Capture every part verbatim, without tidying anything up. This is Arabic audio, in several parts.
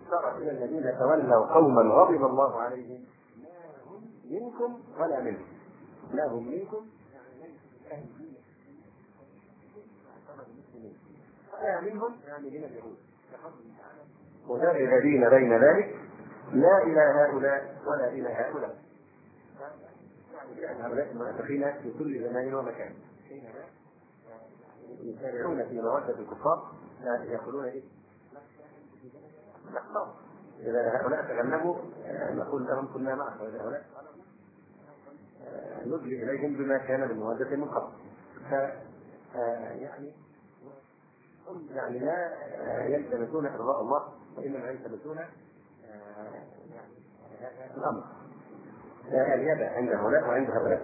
ترى إلى الذين تولوا قوما غضب الله عليهم ما هم منكم ولا منهم. لا هم منكم ولا منهم، يعني من اليهود مذبذبين بين ذلك لا إلى هؤلاء ولا إلى هؤلاء. يعني هؤلاء المنافقين في كل زمان ومكان يسارعون في مودة الكفار، يقولون إيه؟ نحن إذا هؤلاء تجنبوا نقول لهم كنا معهم، وإذا هؤلاء ندلي إليهم بما كان من مودة من قبل. ف يعني هم يعني لا يلتمسون إرضاء الله، وإنما يلتمسون الأمر اليد عند هؤلاء وعند هؤلاء.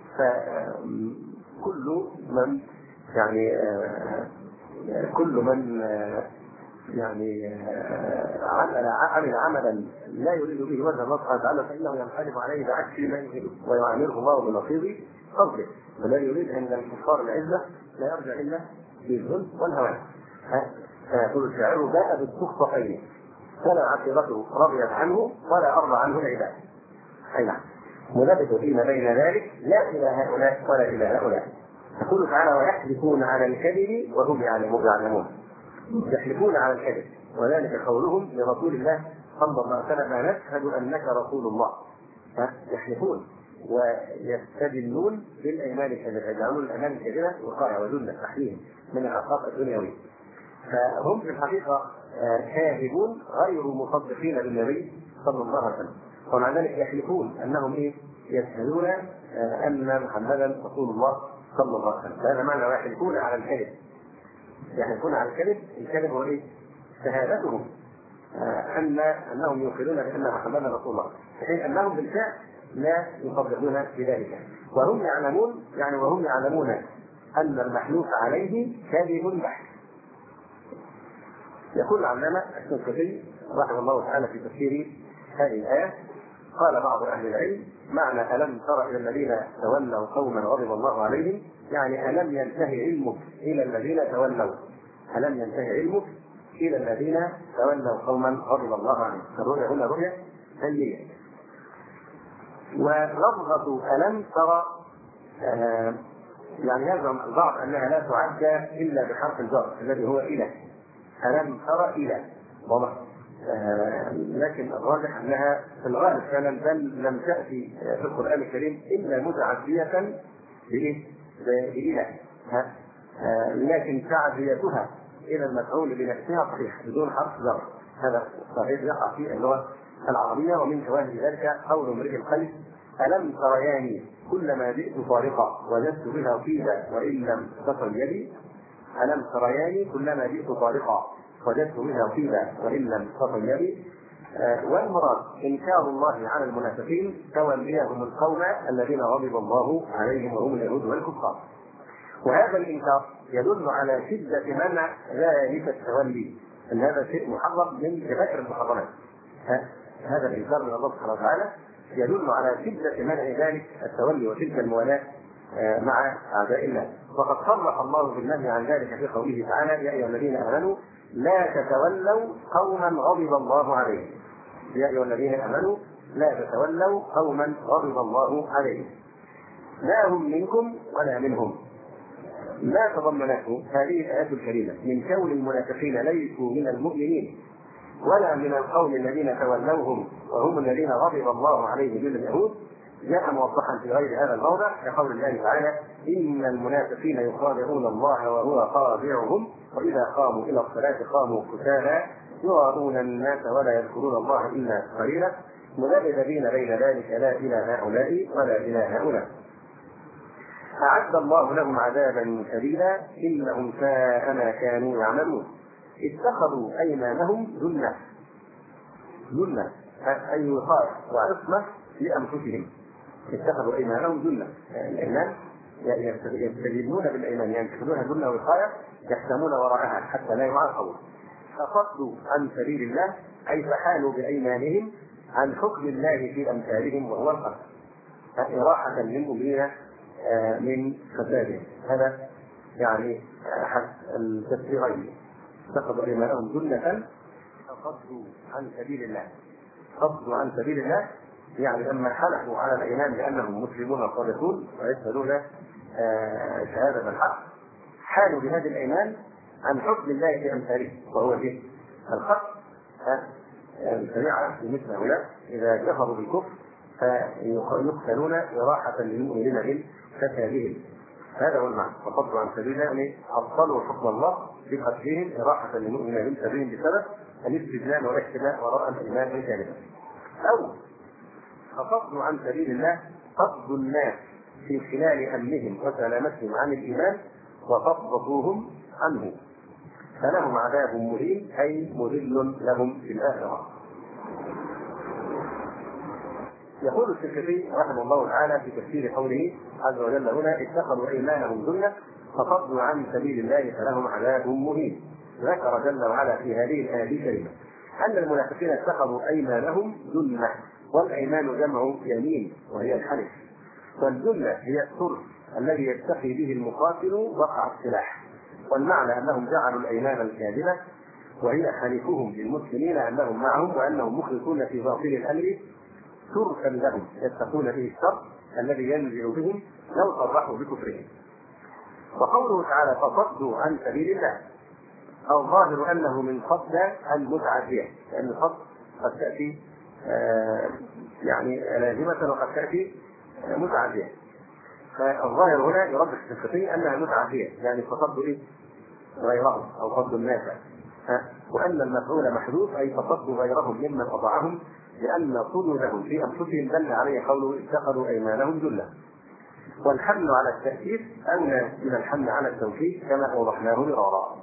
فكل من يعني كل من يعني عمل عمل عملا لا يريد به وجه الله سبحانه وتعالى فإنه ينقلب عليه بعكس ما يريد ويعامله الله بنصيب فضله. ولا يريد أن الكفار العزة لا يرجع إلا بالظلم والهوان. فيقول الشاعر باء بالسخطين فلا عاقبته رضيت عنه ولا أرضى عنه العباد. أي نعم، مذبذبين بين ذلك لا إلى هؤلاء ولا إلى هؤلاء. يقول تعالى ويحلفون على الكذب وهم يعلمون. يحلفون على الكذب، وذلك قولهم لرسول الله صلى الله عليه وسلم نشهد أنك رسول الله. يحلفون ويستدلون بالأيمان الكاذبة، يجعلون الأيمان الكاذبة وقاية وذلة تحليهم من الأخلاق الدنيوية. فهم في الحقيقة كاذبون غير مصدقين بالنبي صلى الله عليه وسلم، ومع ذلك يحلفون أنهم إيه؟ يشهدون أن محمدا رسول الله صلى الله عليه وسلم. هذا معنى يحلفون على الكذب. يحلفون على الكذب، الكذب هو إيه؟ شهادتهم أن أنهم يوقنون بأن محمدا رسول الله، في حين أنهم بالفعل لا يصدقون بذلك. وهم يعلمون يعني وهم يعلمون أن المحلوف عليه كاذب بحت. يقول العلامة الشنقيطي رحمه الله تعالى في تفسير هذه الآية قال بعض أهل العلم معنى ألم تر إلى الذين تولوا قوما غضب الله عليهم، يعني ألم ينتهي علمك إلى الذين تولوا ألم ينتهي علمك إلى الذين تولوا قوما غضب الله عليهم. الرؤية هنا رؤية فنية. ولفظة ألم ترى آه يعني يزعم البعض أنها لا تعد إلا بحرف الجر الذي هو إلى. ألم ترى إلى واضح. آه لكن الراجح أنها في الغالب فعلا بل لم تأتي في القرآن الكريم إلا متعدية بإله، آه لكن تعديتها إلى المفعول بنفسها صحيح بدون حرف جر. هذا صحيح يقع في اللغة العربية. ومن شواهد ذلك قول امرئ القيس ألم ترياني كلما جئت طارقا وجدت بها طيبا وإن لم تصل يدي. ألم ترياني كلما جئت طارقا وجدت بها طيبا وإن لم تصل يدي. آه والمراد إنكار الله على المنافقين توليهم القوم الذين غضب الله عليهم وهم اليهود والكفار. وهذا الإنكار يدل على شدة منع ذلك التولي، أن هذا شيء محرم من ذكر المحرمات. هذا الإنكار من الله سبحانه وتعالى يدل على شدة منع ذلك التولي وتلك الموالاة مع أعداء الله. وقد صرح الله بالنهي عن ذلك في قوله تعالى يا أيها الذين آمنوا لا تتولوا قوما غضب الله عليهم. يا أيها الذين آمنوا لا تتولوا قوما غضب الله عليهم لا هم منكم ولا منهم. ما تضمنته هذه الآيات الكريمة من كون المنافقين ليسوا من المؤمنين ولا من القوم الذين تولوهم وهم الذين غضب الله عليهم من اليهود جاء موضحا في غير هذا الموضع كقول الله تعالى إن المنافقين يخادعون الله وهو خادعهم وإذا قاموا إلى الصلاة قاموا كسالى يراءون الناس ولا يذكرون الله إلا قليلا مذبذبين بين ذلك لا إلى هؤلاء ولا إلى هؤلاء. أعد الله لهم عذابا شديدا إنهم ساء ما كانوا يعملون. اتخذوا أيمانهم جنة جنة أي وقاية وعصمة لأنفسهم. اتخذوا أيمانهم جنة، الأيمان يستدلون بالأيمان ينتخذونها جنة وقاية يحتمون وراءها حتى لا يعاقبوا. فصدوا عن سبيل الله أي فحالوا بأيمانهم عن حكم الله في أمثالهم وهو القتل إراحة للمؤمنين من فسادهم. هذا يعني أحد التفسيرين. اتخذوا أيمانهم جنة فصدوا عن سبيل الله. صدوا عن سبيل الله يعني لما حلفوا على الايمان بانهم مسلمون صادقون ويشهدون شهاده الحق، حالوا بهذه الايمان عن حكم الله في امثاله وهو ايه؟ الخط. الشريعه في مثل هؤلاء اذا كفروا بالكفر فيقتلون إراحة للمؤمنين من فسادهم. هذا هو المعنى. وصدوا عن سبيل الله يعني أبطلوا حكم الله بقتلهم إراحة للمؤمنين من فسادهم بسبب الاستدلال والاحتماء وراء الإيمان بالكلمة. أو فصدوا عن سبيل الله صد الناس في خلال أمنهم وسلامتهم عن الإيمان وصدقوهم عنه فلهم عذاب مهين أي مذل لهم في الآخرة. يقول الشافعي رحمه الله تعالى في تفسير قوله عز وجل هنا اتخذوا ايمانهم ذله فصدوا عن سبيل الله فلهم عذاب مهين. ذكر جل وعلا في هذه الايه الكريمه ان المنافقين اتخذوا ايمانهم ذله، والايمان جمع يمين وهي الحلف، والذله هي الثلث الذي يتقي به المقاتل وقع السلاح، والمعنى انهم جعلوا الايمان الكاذبه وهي حلفهم للمسلمين انهم معهم وانهم مخلصون في باطل الامر تركا لهم يتقون به الشر الذي ينزل بهم لو صرحوا بكفرهم. وقوله تعالى فصدوا عن سبيل الله الظاهر انه من صد المتعديه، لان الصد قد تاتي آه يعني لازمه وقد تاتي آه متعديه، فالظاهر هنا يربط الفقهي انها متعديه يعني فصدوا ايه؟ غيرهم او صدوا الناس، وان المفعول محذوف اي فصدوا غيرهم ممن اطاعهم لأن صدودهم في أنفسهم دل عليه قوله اتخذوا أيمانهم ذلة. والحمل على التأكيد أولى من الحمل على التوكيد كما أوضحناه مرارا.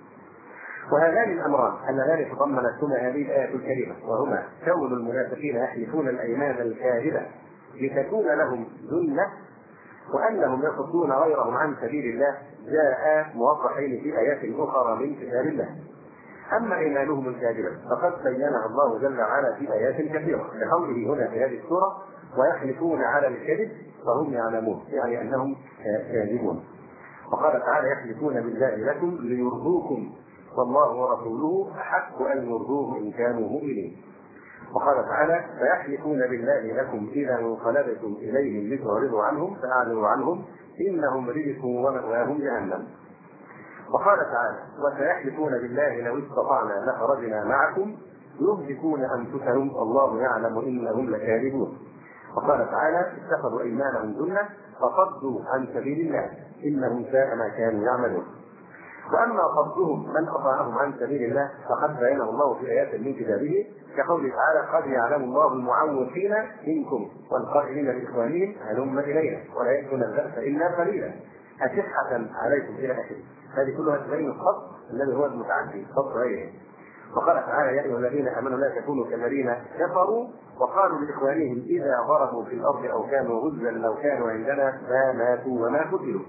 وهذان الأمران اللذان تضمنتهما هذه الآية الكريمة وهما كون المنافقين يحلفون الأيمان الكاذبة لتكون لهم ذلة وأنهم يصدون غيرهم عن سبيل الله جاء موضحين في آيات أخرى من كتاب الله. أما إيمانهم الكاذبة فقد بينها الله جل وعلا في آيات كثيرة لقوله هنا في هذه السورة ويحلفون على الكذب فهم يعلمون يعني أنهم كاذبون. وقال تعالى يحلفون بالله لكم ليرضوكم والله ورسوله أحق أن يرضوه إن كانوا مؤمنين. وقال تعالى فيحلفون بالله لكم إذا انقلبتم إليهم لتعرضوا عنهم فأعرضوا عنهم إنهم رجس ومأواهم جهنم. وقال تعالى وسيحلفون بالله لو استطعنا لخرجنا معكم يهلكون انفسهم والله يعلم انهم لكاذبون. وقال تعالى اتخذوا ايمانهم ذله فصدوا عن سبيل الله انهم ساء ما كانوا يعملون. واما صدهم من اطاعهم عن سبيل الله فقد بينه الله في ايات من كتابه كقوله تعالى قد يعلم الله المعوقين منكم والقائلين لاخوانهم هلم الينا ولا ياتون الباس الا قليلا أشحة عليكم إلى آخره. هذه كلها تبين الصد الذي هو المتعدي صد غيره. وقال تعالى يا أيها الذين آمنوا لا تكونوا كالذين كفروا وقالوا لإخوانهم إذا ضربوا في الأرض أو كانوا غزا لو كانوا عندنا ما ماتوا وما قتلوا.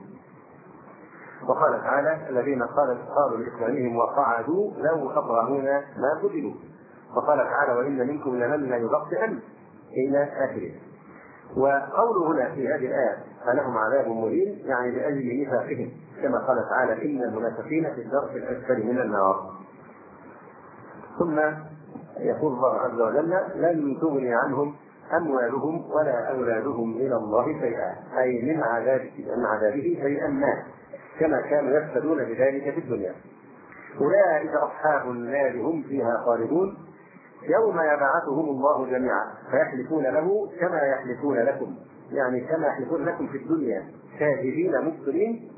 وقال تعالى الذين قالوا لإخوانهم وقعدوا لو أطعمونا ما قتلوا. وقال تعالى وإن منكم لمن لا يبطئن إلى آخره. وقوله هنا في هذه الآية فلهم عذاب مهين يعني لأجل نفاقهم كما قال تعالى إن المنافقين في الدرك الأسفل من النار. ثم يقول الله عز وجل لن تغني عنهم أموالهم ولا أولادهم إلى الله شيئا أي من عذابه من عذابه شيئا ما كما كانوا يفسدون بذلك في الدنيا. أولئك أصحاب النار هم فيها خالدون يوم يبعثهم الله جميعا فيحلفون له كما يحلفون لكم يعني كما يحلفون لكم في الدنيا كاذبين مبطلين.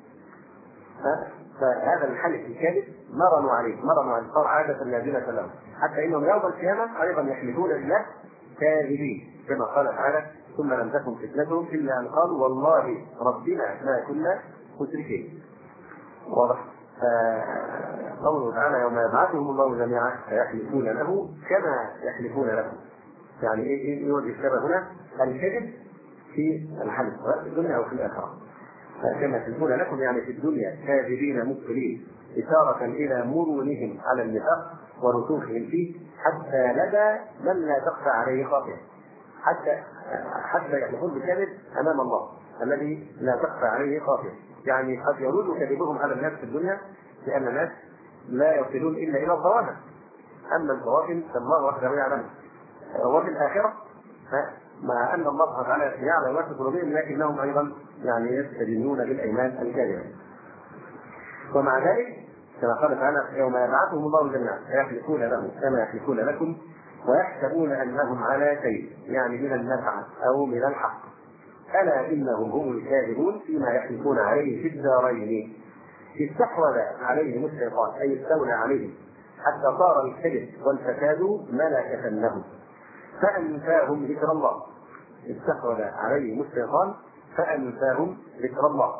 فهذا الحلف الكاذب مرنوا عليه مرنوا عليه صار عادة لازمة لهم حتى انهم يوم القيامة ايضا يحلفون لله كاذبين كما قال تعالى ثم لم تكن فتنتهم الا ان قالوا والله ربنا ما كنا مشركين. واضح. قوله تعالى يوم يبعثهم الله جميعا فيحلفون له كما يحلفون لكم يعني ايه يوجد الشبه هنا الكذب في الحلف في الدنيا او في الاخره. كما يحلفون لكم يعني في الدنيا كاذبين مبطلين إشارة إلى مرونهم على النفاق ورسوخهم فيه حتى لدى من لا تخفى عليه خافية حتى حتى يحلفون بالكذب أمام الله الذي لا تخفى عليه خافية. يعني قد يرود كذبهم على الناس في الدنيا لأن الناس لا يصلون إلا إلى الظواهر اما البواطن فالله وحده يعلم. وفي الاخره مع ان الله سبحانه وتعالى يعلم ما في قلوبهم لكنهم ايضا يعني يستدينون بالايمان الكاذبه. ومع ذلك كما قال تعالى يوم يبعثهم الله جميعا فيحلفون له كما يحلفون لكم ويحسبون انهم على شيء يعني من النفع او من الحق الا انهم هم الكاذبون فيما يحلفون عليه في الدارين. استحوذ عليهم الشيطان اي استولى عليهم حتى صار الكذب والفساد ملكة لهم فانساهم ذكر الله. استحوذ عليهم الشيطان فانساهم ذكر الله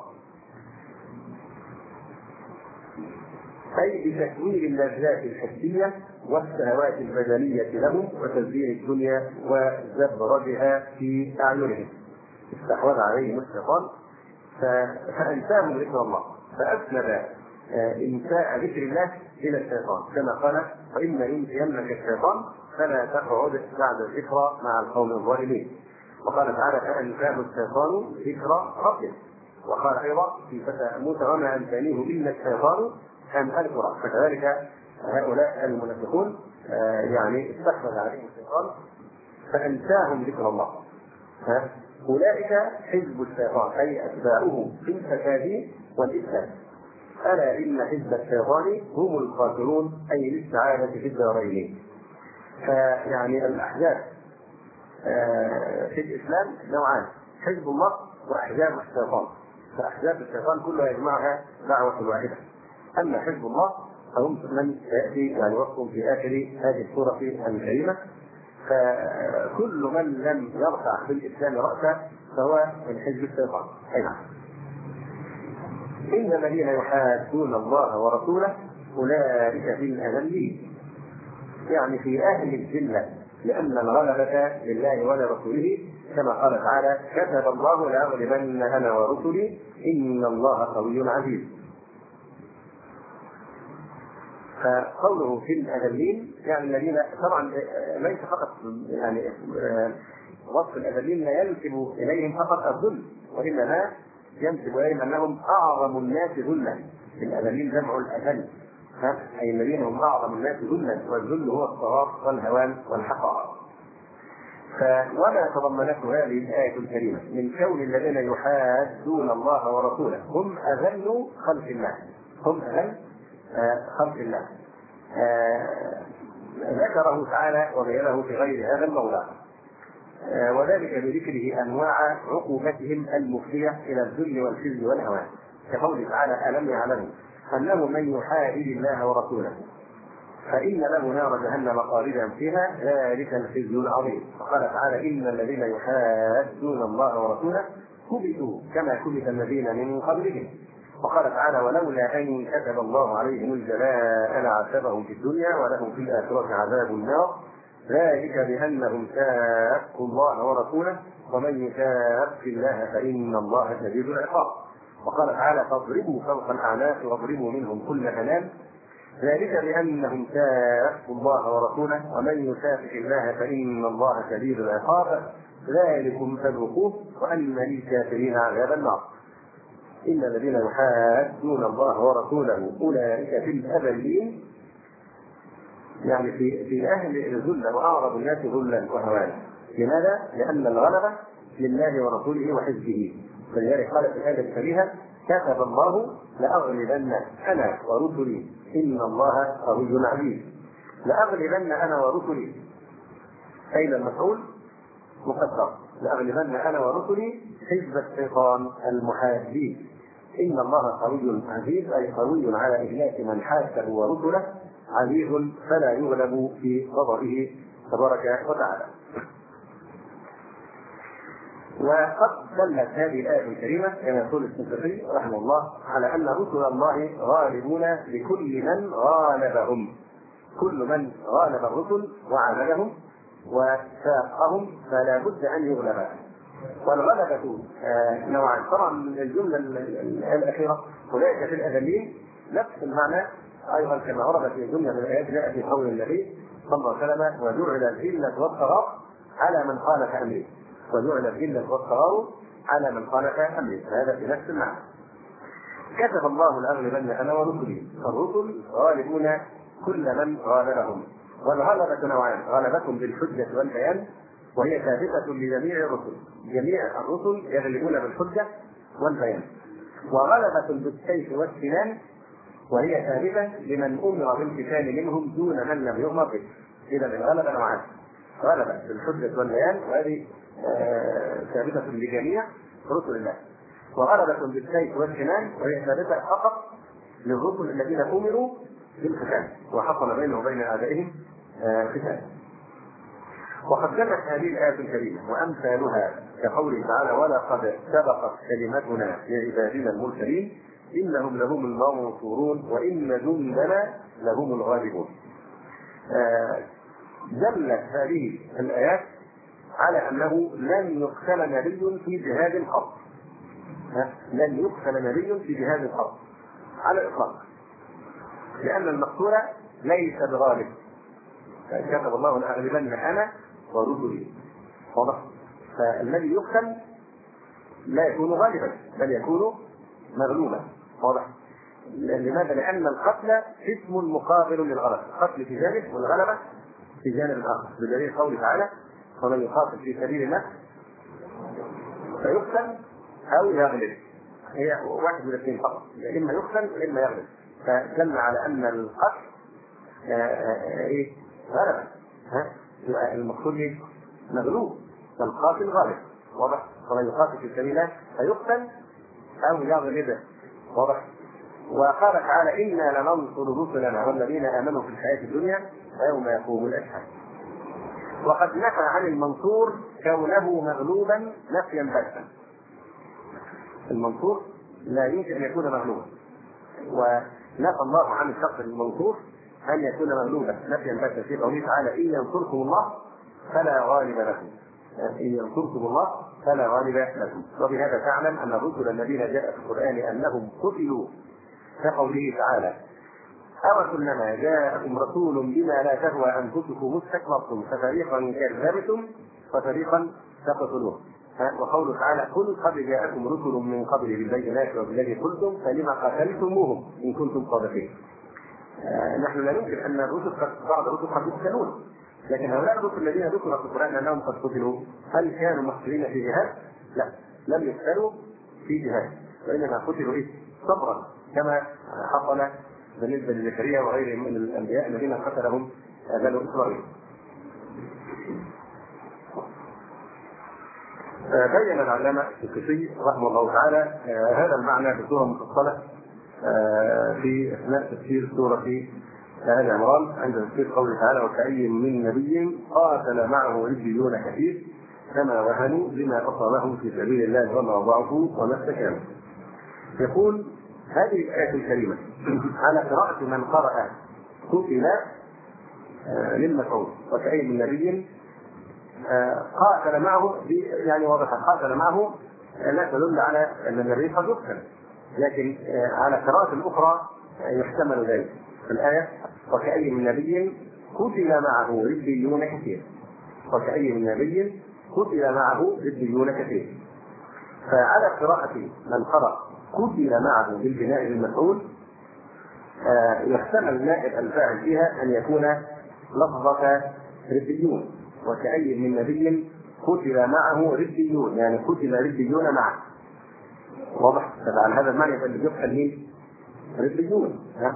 أي بتكوين اللذات الحسية والشهوات البدنية لهم وتزيين الدنيا وزبرجها في أعينهم. استحوذ عليهم الشيطان فأنساهم ذكر الله فأسند إنساء ذكر الله إلى الشيطان كما قال وإما ينسينك الشيطان فلا تقعد بعد الذكرى مع القوم الظالمين. وقال تعالى فأنساه الشيطان ذكر ربه. وقال أيضا في فتى موسى وما أنسانيه إلا الشيطان أن أذكر. فكذلك هؤلاء المنافقون يعني استحوذ عليهم الشيطان فأنساهم ذكر الله. أولئك حزب الشيطان أي أتباعه في الفساد والإفساد. ألا إن حزب الشيطان هم الخاسرون أي للسعادة في الدارين. فيعني الأحزاب في الإسلام نوعان حزب الله وأحزاب الشيطان. فأحزاب الشيطان كلها يجمعها دعوة واحدة. أما حزب الله فهم من يأتي يعني وصفهم في آخر هذه السورة الكريمة. فكل من لم يرفع في الإسلام رأسه فهو من حزب الشيطان. أيضا إن الذين يحادون الله ورسوله أولئك في الأذلين يعني في أهل الذلة لأن الغلبة لله ولرسوله كما قال تعالى كتب الله لأغلبن أنا ورسلي إن الله قوي عزيز. فقوله في الأذلين يعني الذين طبعا ليس فقط يعني وصف الأذلين لا ينسب إليهم فقط الذل وإنما ينسب إليهم أنهم أعظم الناس ذلا. الأذلين جمع الأذل أي الذين هم أعظم الناس ذلا والذل هو الصغار والهوان والحقارة. وما تضمنته هذه الآية الكريمة من كون الذين يحادون الله ورسوله هم أذل خلق الله هم أذل خلق الله. آه ذكره تعالى وبينه في غير هذا الموضع آه وذلك بذكره انواع عقوبتهم المفضيه الى الذل والخزي والهوان كقوله تعالى الم يعلموا انه من يحادد الله ورسوله فان له نار جهنم خالدا فيها ذلك الخزي العظيم. وقال تعالى ان الذين يحادون الله ورسوله كبتوا كما كبت الذين من قبلهم. وقال تعالى ولولا أن كتب الله عليهم الجلاء لعذبهم في الدنيا ولهم في الآخرة عذاب النار ذلك بأنهم شاقوا الله ورسوله ومن يشاق الله فإن الله شديد العقاب. وقال تعالى فاضربوا فوق الأعناق واضربوا منهم كل بنان ذلك بأنهم شاقوا الله ورسوله ومن يشاقق الله فإن الله شديد العقاب ذلكم فذوقوه وأن للكافرين عذاب النار. إن الذين يحادون الله ورسوله أولئك في الأذلين يعني في في أهل الذل وأعرض الناس ذلا وهوانا. لماذا؟ لأن الغلبة لله ورسوله وحزبه. فلذلك قال في الآية الكريمة كتب الله لأغلبن أنا ورسلي إن الله قوي عزيز. لأغلبن أنا ورسلي أين المفعول؟ مقدر لأغلبن أنا ورسلي حزب الشيطان المحادين. إن الله قوي عزيز أي قوي على إهلاك من حاسه ورسله عزيز فلا يغلب في غضبه تبارك وتعالى. وقد دلت هذه الآية الكريمة كما يقول السنفري رحمه الله على أن رسل الله غالبون لكل من غالبهم. كل من غالب الرسل وعاملهم وساقهم فلا بد أن يغلب. والغلبة نوعان. طبعا الجملة الأخيرة أولئك في الأذلين نفس المعنى أيضا كما ورد في جملة من الآيات جاء في قول النبي صلى الله عليه وسلم وجعل الذلة والصغار على من خالف أمره وجعل الذلة والصغار على من خالف أمره. فهذا في نفس المعنى. كتب الله لأغلبن أنا ورسلي. الرسل غالبون كل من غالبهم والغلبة نوعان: غلبة بالحجة والبيان وهي ثابتة لجميع الرسل، جميع الرسل يغلبون بالحجة والبيان. وغلبة بالسيف والسنان وهي ثابتة لمن أمر بالقتال منهم دون من لم يؤمر به. إذا الغلبة نوعان: غلبة بالحجة والبيان وهذه ثابتة لجميع رسل الله، وغلبة بالسيف والسنان وهي ثابتة فقط للرسل الذين أمروا بالقتال وحصل بينهم وبين أعدائهم قتال. وقد جمعت هذه الآية الكريمة وأمثالها كقوله تعالى: ولقد سبقت كلمتنا لعبادنا المرسلين إنهم لهم المنصورون وإن جندنا لهم الغالبون. دلت هذه الآيات على أنه لن يقتل نبي في جهاد الحق، لن يقتل نبي في جهاد الحق على الإطلاق، لأن المقتول ليس بغالب. كتب الله لأغلبن أنا ورسلي. واضح؟ فالذي يقتل لا يكون غالبا بل يكون مغلوبا. واضح؟ لماذا؟ لأن القتل اسم مقابل للغلبة، القتل في جانب والغلبة في جانب آخر، بدليل قوله تعالى: ومن يقاتل في سبيل الله فيقتل أو يغلب. هي واحد من الاثنين فقط، إما يقتل وإما يغلب. فدل على أن القتل إيه؟ غلبة. ها؟ المقتول مغلوب فالقاتل غالب. واضح؟ ومن يقاتل في سبيل الله فيقتل أو يغلب. واضح؟ وقال تعالى: إنا لننصر رسلنا والذين آمنوا في الحياة الدنيا ويوم يقوم الأشهاد. وقد نفى عن المنصور كونه مغلوبا نفيا باتا. المنصور لا يمكن أن يكون مغلوبا، ونفى الله عن الشخص المنصور أن يكون مغلوبا نفيا باتا في قوله تعالى: إن ينصركم الله فلا غالب لكم، إن ينصركم الله فلا غالب لكم. وبهذا تعلم أن الرسل الذين جاء في القرآن أنهم قتلوا كقوله تعالى: أو كلما جاءكم رسول بما لا تهوى أنفسكم استكبرتم ففريقا كذبتم وفريقا تقتلون. وقوله تعالى: قل قد جاءكم رسل من قبل بالبينات وبالذي قلتم فلما قتلتموهم إن كنتم صادقين. آه نحن لا يمكن أن الرسل قد بعض الرسل قد يقتلون، لكن هؤلاء الرسل الذين ذكروا في القرآن أنهم قد قتلوا هل كانوا مقتولين في جهاد؟ لا، لم يقتلوا في جهاد، وإنما قتلوا إيه؟ صبرا، كما حصل بالنسبة لزكريا وغيرهم من الأنبياء الذين قتلهم بنو إسرائيل. بين العلامة القسي رحمه الله تعالى هذا المعنى بصورة مفصلة في أثناء تفسير سورة آل عمران عند تفسير قوله تعالى: وكأي من نبي قاتل معه ربيون كثير فما وهنوا لما أصابهم في سبيل الله وما ضعفوا وما استكانوا. يقول هذه الآية الكريمة على قراءة من قرأ قتل للمفعول وكأي من نبي قاتل معه، يعني واضح قاتل معه لا تدل على أن النبي قد يقتل، لكن على قراءة أخرى يحتمل ذلك في الآية: وكأي من نبي قتل معه ربيون كثير، وكأي من نبي قتل معه ربيون كثير. فعلى قراءة من قرأ قتل معه بالبناء المفعول يحتمل نائب الفاعل فيها أن يكون لفظة ربيون، وكأي من نبي قتل معه ربيون، يعني قتل ربيون معه. واضح؟ فعلى هذا المعنى اللي يقتل مين؟ ربيون.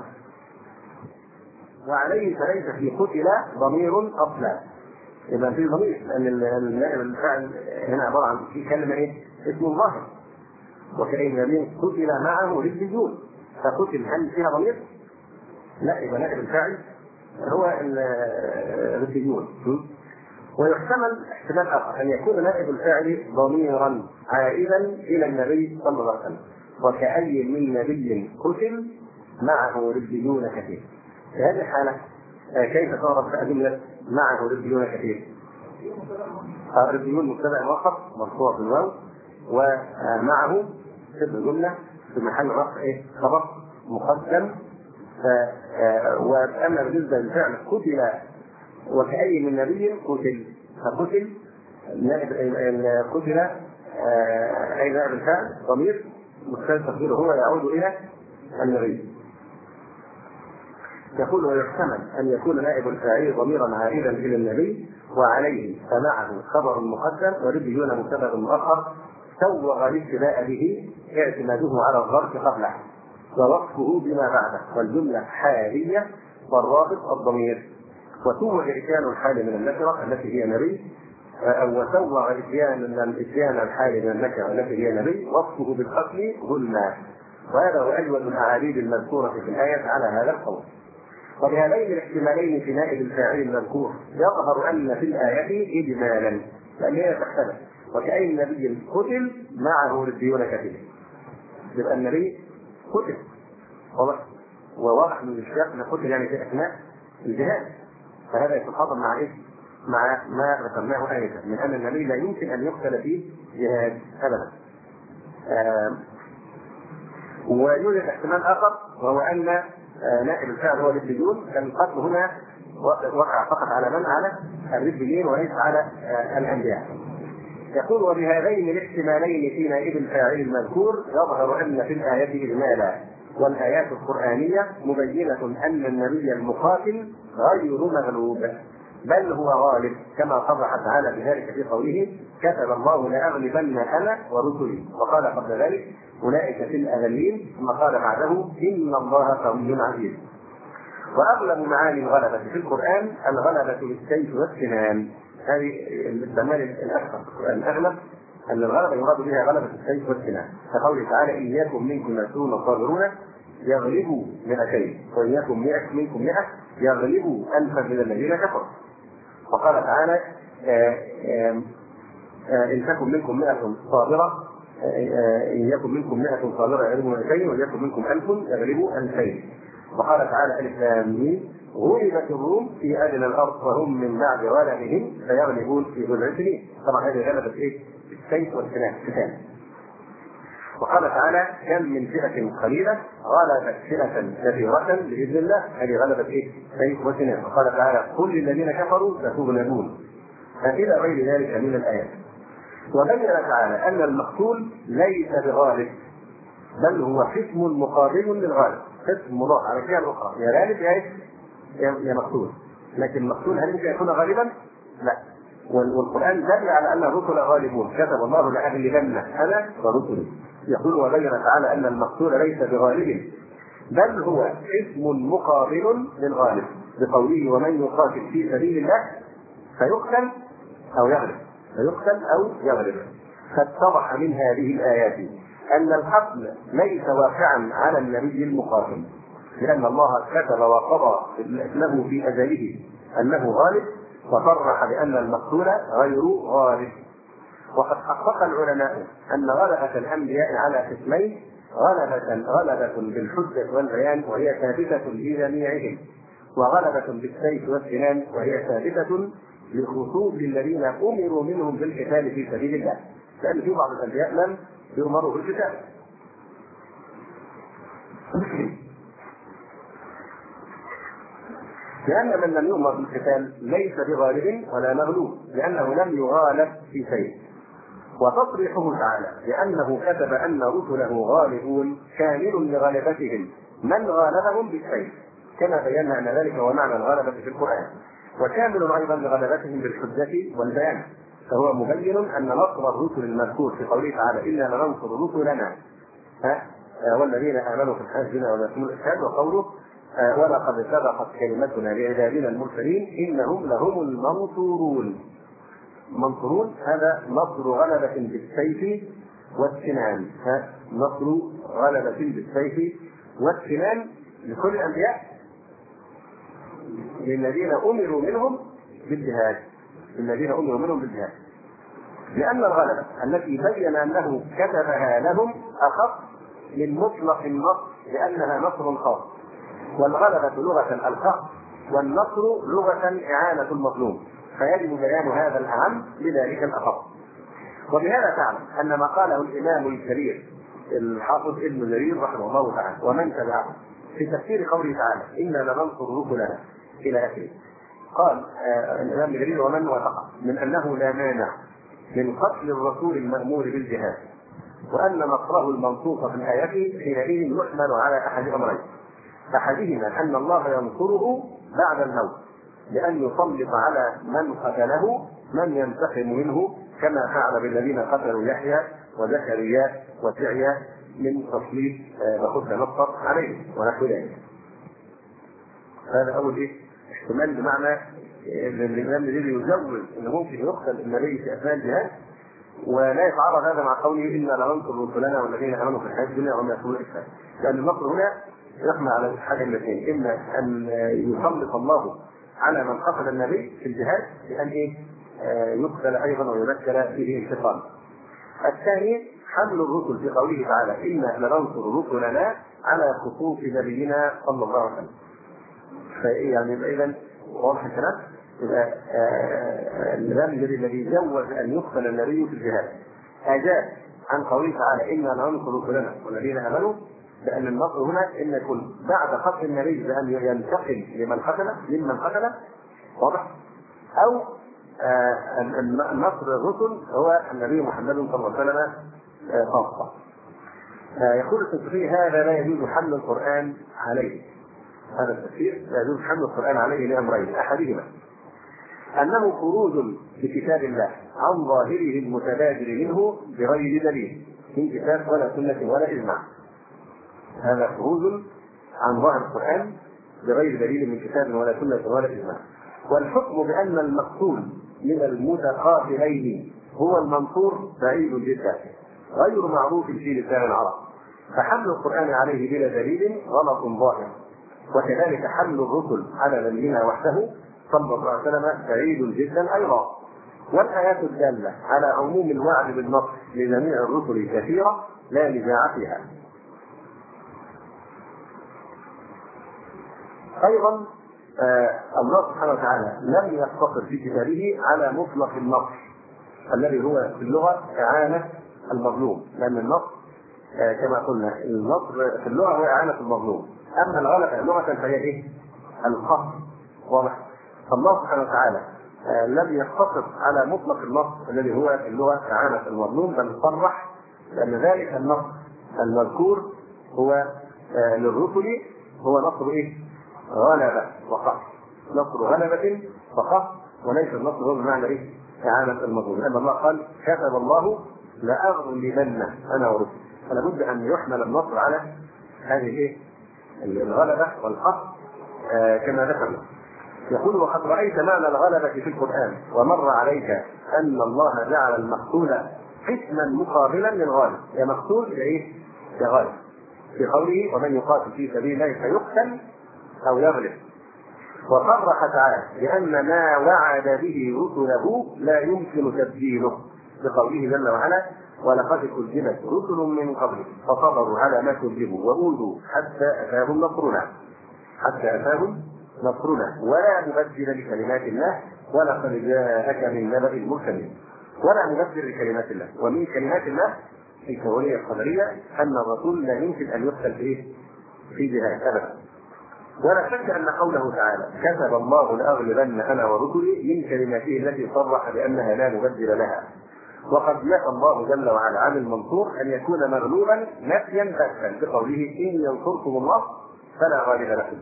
وعليه فليس في قتل ضمير أصلا، إذا في ضمير، لأن النائب الفاعل هنا عبارة عن في كلمة إيه؟ اسم ظاهر. وكأي من نبي قتل معه ربيون، فقتل هل فيها ضمير؟ لا، يبقى نائب الفاعل هو الربيون. ويحتمل احتمال آخر أن يكون نائب الفاعل ضميرا عائدا إلى النبي صلى الله عليه وسلم: وكأي من نبي قتل معه ربيون كثير. في هذه الحالة كيف تعرف أدلة معه ربيون كثير؟ ربيون مبتدأ مؤخر مرفوع بالواو، ومعه شبه جملة في محل رفع إيه؟ خبر مقدم. وأما بالنسبة للفعل قتل وكأي من نبي قتل، فقتل نائب قتل أي نائب الفعل ضمير مستتر تقديره هو يعود إلى النبي. يقول ويحتمل أن يكون نائب الفاعل ضميرا عائدا إلى النبي وعليه فمعه خبر مقدم وربيون مبتدأ مؤخر سوغ الابتداء به اعتماده على الظرف قبله ووصفه بما بعده والجملة حالية والرابط الضمير. وسوغ إتيان الحال من النكرة التي هي نبي أو وسوغ إتيان الإتيان الحال من النكرة التي هي نبي وصفه بالقتل ظلما. وهذا هو أجود الأعاليل المذكورة في الآية على هذا القول. وبهذين الاحتمالين في نائب الفاعل المذكور يظهر أن في الآية إجمالا لأن هي تختلف وكأي نبي قتل معه ربيون كثير. يبقى النبي قتل وواضح من السياق أن قتل يعني في أثناء الجهاد، فهذا يتحاضر مع إيه؟ مع ما ذكرناه آية من أن النبي لا يمكن أن يقتل في جهاد أبدا. آه ويوجد احتمال آخر وهو أن آه نائب الفاعل هو الربيون، كان القتل هنا وقع فقط على من؟ على الربيين وليس على آه الأنبياء. يقول وبهذين الاحتمالين في نائب الفاعل المذكور يظهر أن في الآية إجمالا والآيات القرآنية مبينة أن النبي المقاتل غير مغلوب بل هو غالب كما صرح تعالى بذلك في قوله كتب الله لأغلبن أنا ورسلي، وقال قبل ذلك أولئك في الأذلين، ثم قال بعده إن الله قوي عزيز. وأغلب معاني الغلبة في القرآن الغلبة بالسيف والسنان، هذه الاستعمال الأكثر الأغلب أن الغلبة يراد بها غلبة السيف والسنان، كقوله تعالى إن يكن منكم عشرون صابرون يغلبوا مئتين وإن يكن مئة منكم مئة يغلبوا ألفا من الذين كفروا. وقال تعالى إن تكن منكم مئة صابرة إن يكن منكم مئة صابرة يغلبوا مئتين وإن يكن منكم ألف يغلبوا ألفين. وقال تعالى ألف لام ميم غلبت الروم في أدنى الأرض وهم من بعد غلبهم سيغلبون في بضع سنين. طبعا هذه غلبت إيه؟ السيف والسنان. وقال تعالى كم من فئة قليلة غلبت فئة كثيرة بإذن الله، هذه غلبت إيه؟ سيف وسنان. وقال تعالى قل للذين كفروا ستغلبون، إلى غير ذلك من الآيات. وبين تعالى أن المقتول ليس بغالب بل هو قسم مقابل للغالب، قسم مضاف على الجهة الأخرى، يا غالب يا يا مقتول. لكن المقتول هل يمكن يكون غالبا؟ لا. والقرآن دل على أن الرسل غالبون، كتب الله لأغلبن أنا ورسلي. يقول وبين تعالى أن المقتول ليس بغالب بل هو اسم مقابل للغالب بقوله ومن يقاتل في سبيل الله فيقتل أو يغلب فيقتل أو يغلب. فاتضح من هذه الآيات أن الحكم ليس واقعا على النبي المقاتل، لأن الله كتب وقضى له في أجله أنه غالب، وصرح بأن المقتول غير غالب. وقد حقق العلماء أن غلبة الأنبياء على قسمين، غلبة غلبة بالحجة والبيان وهي ثابتة لجميعهم، وغلبة بالسيف والسنان وهي ثابتة لخصوص الذين أمروا منهم بالقتال في سبيل الله، لأن في بعض الأنبياء لم يؤمروا بالقتال. لأن من لم يؤمر بالقتال ليس بغالب ولا مغلوب، لأنه لم يغالب في شيء. وتصريحه تعالى بأنه كتب أن رسله غالبون كامل لغلبتهم من غالبهم بالسيف، كما بينا أن ذلك هو معنى الغلبة في القرآن، وكامل أيضا لغلبتهم بالحجة والبيان، فهو مبين أن نصر الرسل المذكور في قوله تعالى إنا لننصر رسلنا والذين آمنوا في الحج ونسموا الإسلام، وقوله ولقد سبقت كلمتنا لعبادنا المرسلين إنهم لهم المنصورون. منصورون هذا نصر غلبة بالسيف والسنان، نصر غلبة بالسيف والسنان لكل الأنبياء للذين أمروا منهم بالجهاد، الذين أمروا منهم بالجهاد، لأن الغلبة التي بين أنه كتبها لهم أخف من مطلق النصر لأنها نصر خاص، والغلبة لغة الخف والنصر لغة إعانة المظلوم، فيجب بيان هذا الأهم لذلك الأخف. وبهذا تعلم أن ما قاله الإمام الكبير الحافظ ابن جرير رحمه الله تعالى ومن تبعه في تفسير قوله تعالى إنا لننصر رسلنا إلى آخره، قال آه الإمام جرير ومن وافقه من أنه لا مانع من قتل الرسول المأمور بالجهاد، وأن نصره المنصوص في الآية حينئذ يحمل على أحد أمرين: أحدهما أن الله ينصره بعد الموت بأن يسلط على من قتله من ينتقم منه، كما فعل بالذين قتلوا يحيى وزكريا وسعيا من تسليط بخت نصر عليه ونحو ذلك. هذا أول إيه؟ احتمال بمعنى الإمام الذي يزود أنه ممكن يقتل النبي في أثناء الجهاد، ولا يتعارض هذا مع قوله إنا لننصر رسلنا والذين آمنوا في الحياة الدنيا وهم يكونون إسلام، لأن النصر هنا يحمل على حاجة من الاثنين، إما أن يسلط الله على من قتل النبي في الجهاد بأن إيه؟ يقتل أيضا ويمثل فيه انتقام. الثاني حمل الرسل في قوله تعالى إنا لننصر رسلنا على خصوص نبينا صلى الله عليه وسلم. فيعني إذا واضح الكلام؟ يبقى الرمز الذي جوز أن يقتل النبي في الجهاد أجاب عن قوله تعالى إنا لننصر رسلنا والذين آمنوا، لأن النصر هنا إن يكون بعد قتل النبي بأن ينتقم لمن قتل ممن قتل، واضح؟ أو نصر الرسل هو النبي محمد صلى الله عليه وسلم خاصة. يقول التفسير هذا لا يجوز حمل القرآن عليه، هذا التفسير لا يجوز حمل القرآن عليه لأمرين، أحدهما أنه خروج بكتاب الله عن ظاهره المتبادر منه بغير دليل من كتاب ولا سنة ولا إجماع، هذا خروج عن ظاهر القرآن بغير دليل من كتاب ولا سنة ولا إجماع. والحكم بأن المقتول من المتقاتلين هو المنصور بعيد جدا غير معروف في لسان العرب، فحمل القرآن عليه بلا دليل غلط ظاهر، وكذلك حمل الرسل على نبينا وحده صلى الله عليه وسلم بعيد جدا أيضا. والآيات الدالة على عموم الوعد بالنصر لجميع الرسل كثيرة لا نزاع فيها. أيضا آه الله سبحانه وتعالى لم يقتصر في كتابه على مطلق النصر الذي هو في اللغة إعانة المظلوم، لأن النصر آه كما قلنا النصر في اللغة هو إعانة المظلوم، أما الغلبة لغة فهي إيه؟ القهر، واضح؟ فالله سبحانه وتعالى آه لم يقتصر على مطلق النصر الذي هو في اللغة إعانة المظلوم، بل صرح لأن ذلك النصر المذكور هو آه للرسل هو نصر إيه؟ غلبة وقهر، نصر غلبة وقهر، وليس النصر هو بمعنى إيه؟ إعانة المظلوم، لأن الله قال كتب الله لأغلبن أنا ورسلي، فلا بد أن يحمل النصر على هذه إيه؟ الغلبة والقهر آه كما ذكرنا. يقول وقد رأيت معنى الغلبة في القرآن ومر عليك أن الله جعل المقتول قسما مقابلا للغالب، يا مقتول يا إيه؟ يا غالب، في قوله ومن يقاتل في سبيل الله فيقتل أو يغلب. وصرح تعالى بأن ما وعد به رسله لا يمكن تبديله بقوله جل وعلا ولقد كذبت رسل من قبلك فصبروا على ما كذبوا وأوذوا حتى أتاهم نصرنا حتى أتاهم نصرنا ولا مبدل لكلمات الله ولقد جاءك من نبأ المرسلين. ولا مبدل لكلمات الله، ومن كلمات الله الكونية القدرية أن الرسول لا يمكن أن يقتل فيه في جهاد أبدا. ولا شك أن قوله تعالى كتب الله لأغلبن أنا ورسلي من كلماته التي صرح بأنها لا مبدل لها. وقد نفى الله جل وعلا عن المنصور أن يكون مغلوبا نفيا باتا بقوله إن ينصركم الله فلا غالب لكم.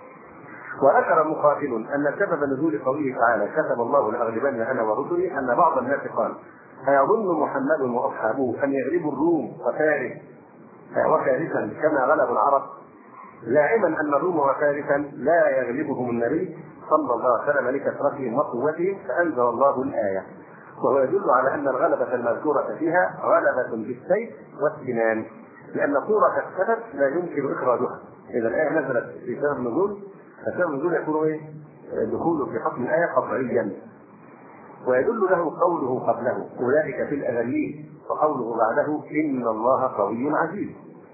وذكر مقاتل أن سبب نزول قوله تعالى كتب الله لأغلبن أنا ورسلي أن بعض الناس قال أيظن محمد وأصحابه أن يغلبوا الروم وفارس وفارسا كما غلبوا العرب، زاعما أن الروم وفارسا لا يغلبهم النبي صلى الله عليه وسلم لكثرتهم وقوتهم، فأنزل الله الآية. وهو يدل على أن الغلبة المذكورة فيها غلبة بالسيف والسنان، لأن صورة السبب لا يمكن إخراجها. إذا الآية نزلت في سبب النزول فسبب النزول يكون إيه؟ دخوله في حكم الآية قطعيا. ويدل له قوله قبله أولئك في الأذلين، وقوله بعده إن الله قوي عزيز.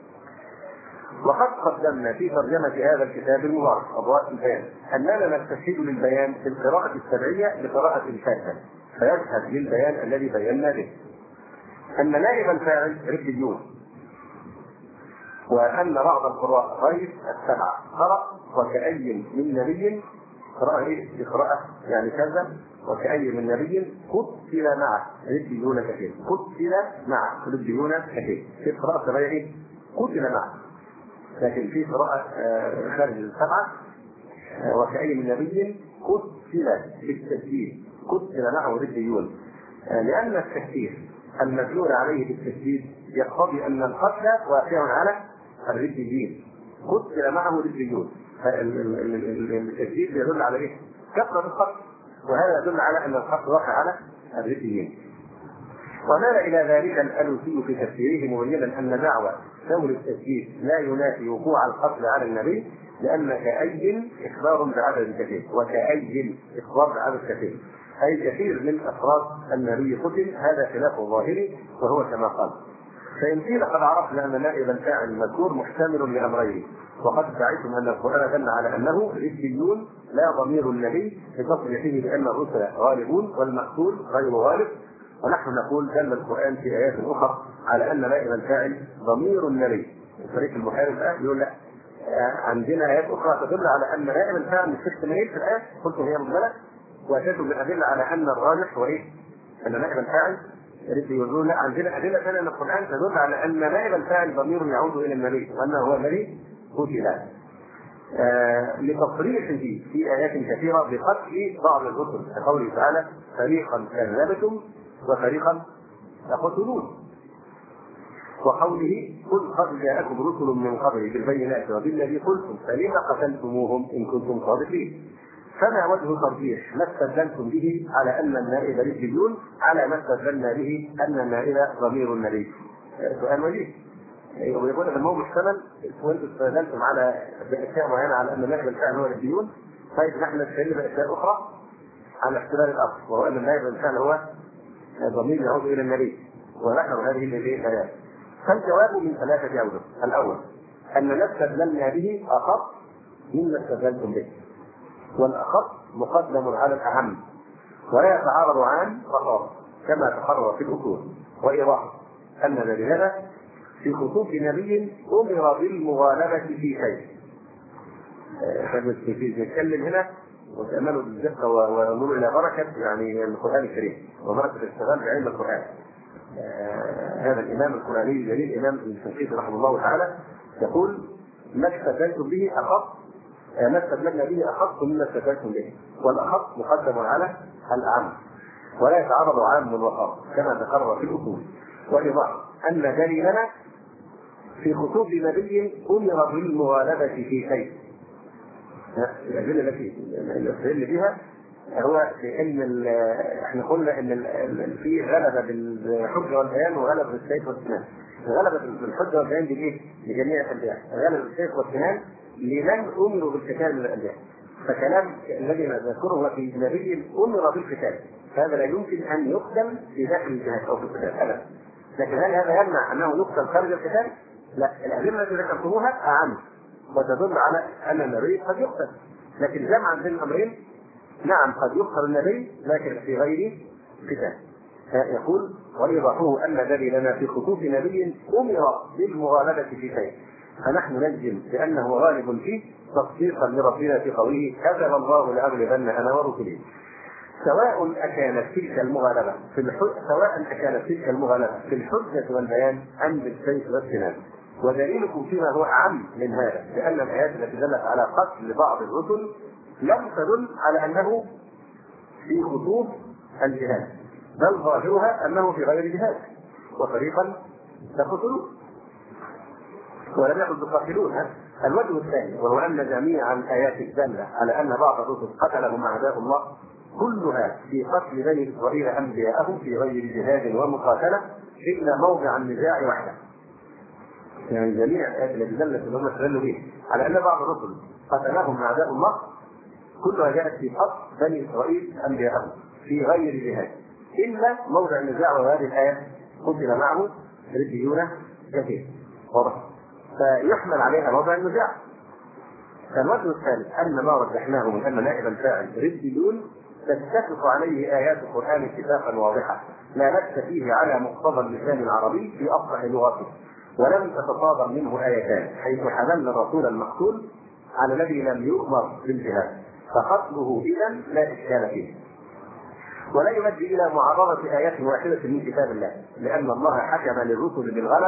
وقد قدمنا في ترجمة هذا الكتاب المبارك أضواء البيان أننا نستشهد للبيان في القراءة السبعية بقراءة الفاتحة فيشهد للبيان الذي بينا به أن نائب الفاعل ربيون، وأن بعض القراء غير السبعة قرأ وكأي من نبي قراءة بقراءة يعني كذا وكأي من نبي قتل معه ربيون كثير، قتل معه ربيون كثير في قراءة سبعية قتل معه. لكن في قراءة خارج السبعة وكأي من نبي قتل بالتسديد، قتل معه ربيون، لأن التكفير المدلول عليه بالتسديد يقتضي أن القتل واقع على الربيين، قتل معه ربيون، التسديد يدل على ايه؟ كثرة القتل، وهذا يدل على أن القتل واقع على الربيين. ومال إلى ذلك الألوسي في تفسيره مبينا أن دعوى كون التسديد لا ينافي وقوع القتل على النبي، لأن كأي إخبار بعدد كثير، وكأي إخبار بعدد كثير، أي كثير من أفراد النبي قتل، هذا خلاف ظاهري وهو كما قال. فإن قيل قد عرفنا أن نائب الفاعل المذكور محتمل لأمرين، وقد دعيتم أن القرآن دل على أنه ربيون لا ضمير النبي بتصريحه بأن الرسل غالبون والمقتول غير غالب، ونحن نقول دل القرآن في آيات أخرى على أن نائب الفاعل ضمير النبي. الفريق المحارب الآن يقول لا، عندنا آيات أخرى تدل على أن نائب الفاعل مش احتمالين في الآية، قلت هي مجملة، وأتيتم بالأدلة على أن الراجح وإيه؟ أن نائب الفاعل يقولون لا، عندنا أدلة ثانية من القرآن تدل على أن نائب الفاعل ضمير يعود إلى النبي وأنه هو الذي قتل. آه لتصريحه في آيات كثيرة بقتل بعض الرسل، كقوله تعالى فريقا كذبتم وفريقا تقتلون، وقوله قل قد جاءكم رسل من قبل بالبينات وبالذي قلتم فلم قتلتموهم إن كنتم صادقين. فما وجه ترجيح ما استدلتم به على أن النائب ربيون على ما استدلنا به أن النائب ضمير النبي؟ سؤال وجيه، ويقول ان هو محتمل وانتم استدلتم على باشياء معينه على ان النائب الفاعل هو ربيون، طيب نحن نستدل باشياء اخرى على احتمال الاصل، وهو ان النائب الفاعل هو ضمير يعود الى النبي، ونحن هذه الايات. فالجواب من ثلاثه اوجه. الاول ان ما استدللنا به اخف مما استدلتم به، والاخف مقدم على الاهم، ولا يتعارض عام وخاص كما تقرر في الاصول، وايضاح ان ذلك في خصوص نبي أمر بالمغالبة في شيء. نتكلم هنا وتأملوا بالدقة ونور إلى بركة يعني القرآن الكريم وبركة الاشتغال بعلم القرآن. آه هذا الإمام القرآني الجليل إمام الشنقيطي رحمه الله تعالى يقول ما استدلتم به أخف، آه ما استدلنا به أخف مما استدلتم به، والأخف مقدم على الأعم، ولا يتعارض عام وخاص كما تقرر في الأصول. وإيضاح أن دليلنا في خطوب نبي أمر بالمغالبة في شيء. الأدلة التي نستدل بها هو بأن احنا قلنا أن في غلبة بالحجة والبيان وغلبة بالسيف والسنان. غلبة بالحجة والبيان بإيه؟ لجميع الأنبياء. غلبة بالسيف والسنان لمن أمروا بالقتال من الأنبياء. فكلام الذي نذكره في نبي أمر بالقتال، هذا لا يمكن أن يقدم في داخل الجهاد أو في القتال أبدا. لكن هل هذا يمنع أنه يقتل خارج القتال؟ لا، الأدلة التي ذكرتموها أعم وتدل على أن النبي قد يقتل، لكن جمعا بين الأمرين نعم قد يقتل النبي لكن في غير قتال. يقول وإيضاحه أن دليلنا في خصوص نبي أمر بالمغالبة في شيء، فنحن نجزم بأنه غالب فيه تصديقا لربنا في قوله كتب الله لأغلبن أنا ورسلي. سواء أكانت تلك المغالبة في الحج... سواء أكانت تلك المغالبة في الحجة والبيان أم بالسيف والسنان. ودليلكم فيما هو أعم من هذا لأن الآيات التي دلت على قتل بعض الرسل لم تدل على أنه في خطوب الجهاد، بل ظاهرها أنه في غير جهاد، وفريقا تقتلون ولم يقل تقاتلون. الوجه الثاني وهو أن جميع الآيات الدالة على أن بعض الرسل قتلهم أعداء الله كلها في قتل بني إسرائيل أنبياءهم في غير جهاد ومقاتلة إلا موضع النزاع وحده. يعني جميع الآيات التي دلت اللي هم استدلوا به على أن بعض الرسل قتلهم أعداء الله كلها جاءت في قتل بني إسرائيل أنبياءهم في غير جهاد إلا موضع النزاع، وهذه الآية قتل معه ربيون كثير واضح، فيحمل عليها موضع النزاع. فالوجه الثالث أن ما رجحناه من أن نائب الفاعل ربيون تتفق عليه آيات القرآن اتفاقا واضحا لا نكت فيه على مقتضى اللسان العربي في أفصح لغته، ولم تتصادم منه آيتان حيث حملنا الرسول المقتول على الذي لم يؤمر بالجهاد فقتله إذا لا إشكال فيه، ولا يؤدي إلى معارضة آيات واحدة من كتاب الله، لأن الله حكم للرسل بالغلبة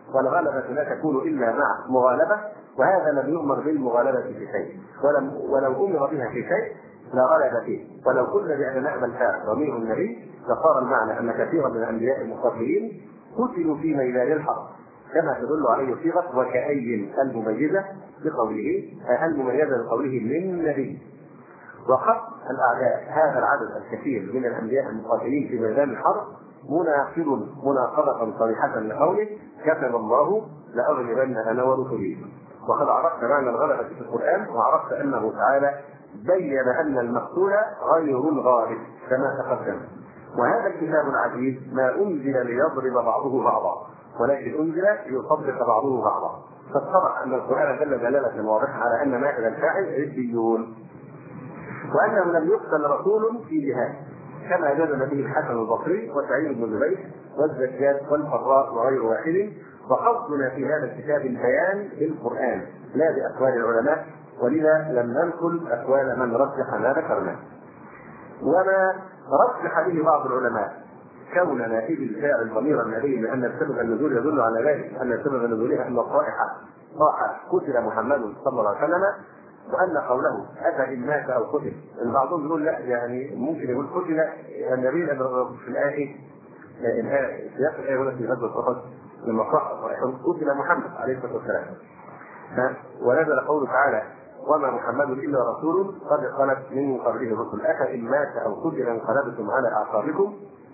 والغلبة لا تكون إلا مع مغالبة، وهذا لم يؤمر بالمغالبة في شيء، ولم ولو أمر بها في شيء لا غلب فيه. ولو قلنا بأن نقبل فاء ضمير النبي لصار المعنى أن كثيرا من الأنبياء المقاتلين قتلوا في ميدان الحرب، كما تدل عليه صيغة وكأي المميزة بقوله المميزة بقوله من نبي. وقد الأعداء هذا العدد الكثير من الأنبياء المقاتلين في ميدان الحرب مناقض مناقضة صريحة لقوله كتب الله لأغلبن أنا ورسلي. وقد عرفت معنى الغلبة في القرآن، وعرفت أنه تعالى بين أن المقتول غير الغالب كما تقدم. وهذا الكتاب العزيز ما أنزل ليضرب بعضه بعضا، ولكن أنزل ليصدق بعضه بعضا. فاتضح أن القرآن دل دلالة واضحة على أن ماخذ الفاعل ربيون، وأنه لم يقتل رسول في جهاد، كما جاز به الحسن البصري وسعيد بن جبير والزجاج والفراء وغير واحد. وقصدنا في هذا الكتاب البيان بالقرآن لا بأقوال العلماء، ولذا لم ننقل أقوال من رجح ما ذكرنا. وما رجح به بعض العلماء كون نائب الفاعل ضمير النبي لأن السبب النزول يدل على ذلك، أن سبب نزولها أن الطائحة طاح قتل محمد صلى الله عليه وسلم، وأن قوله أتى إن مات أو قتل. بعضهم يقول لا، يعني ممكن يقول قتل النبي في الآية سياق الآية يقول في غزوة أحد لما صح قتل محمد عليه الصلاة والسلام، ونزل قوله تعالى وما محمد إلا رسول قد خلت من قبله الرسل أفإن مات أو قتل انقلبتم على أعقابكم.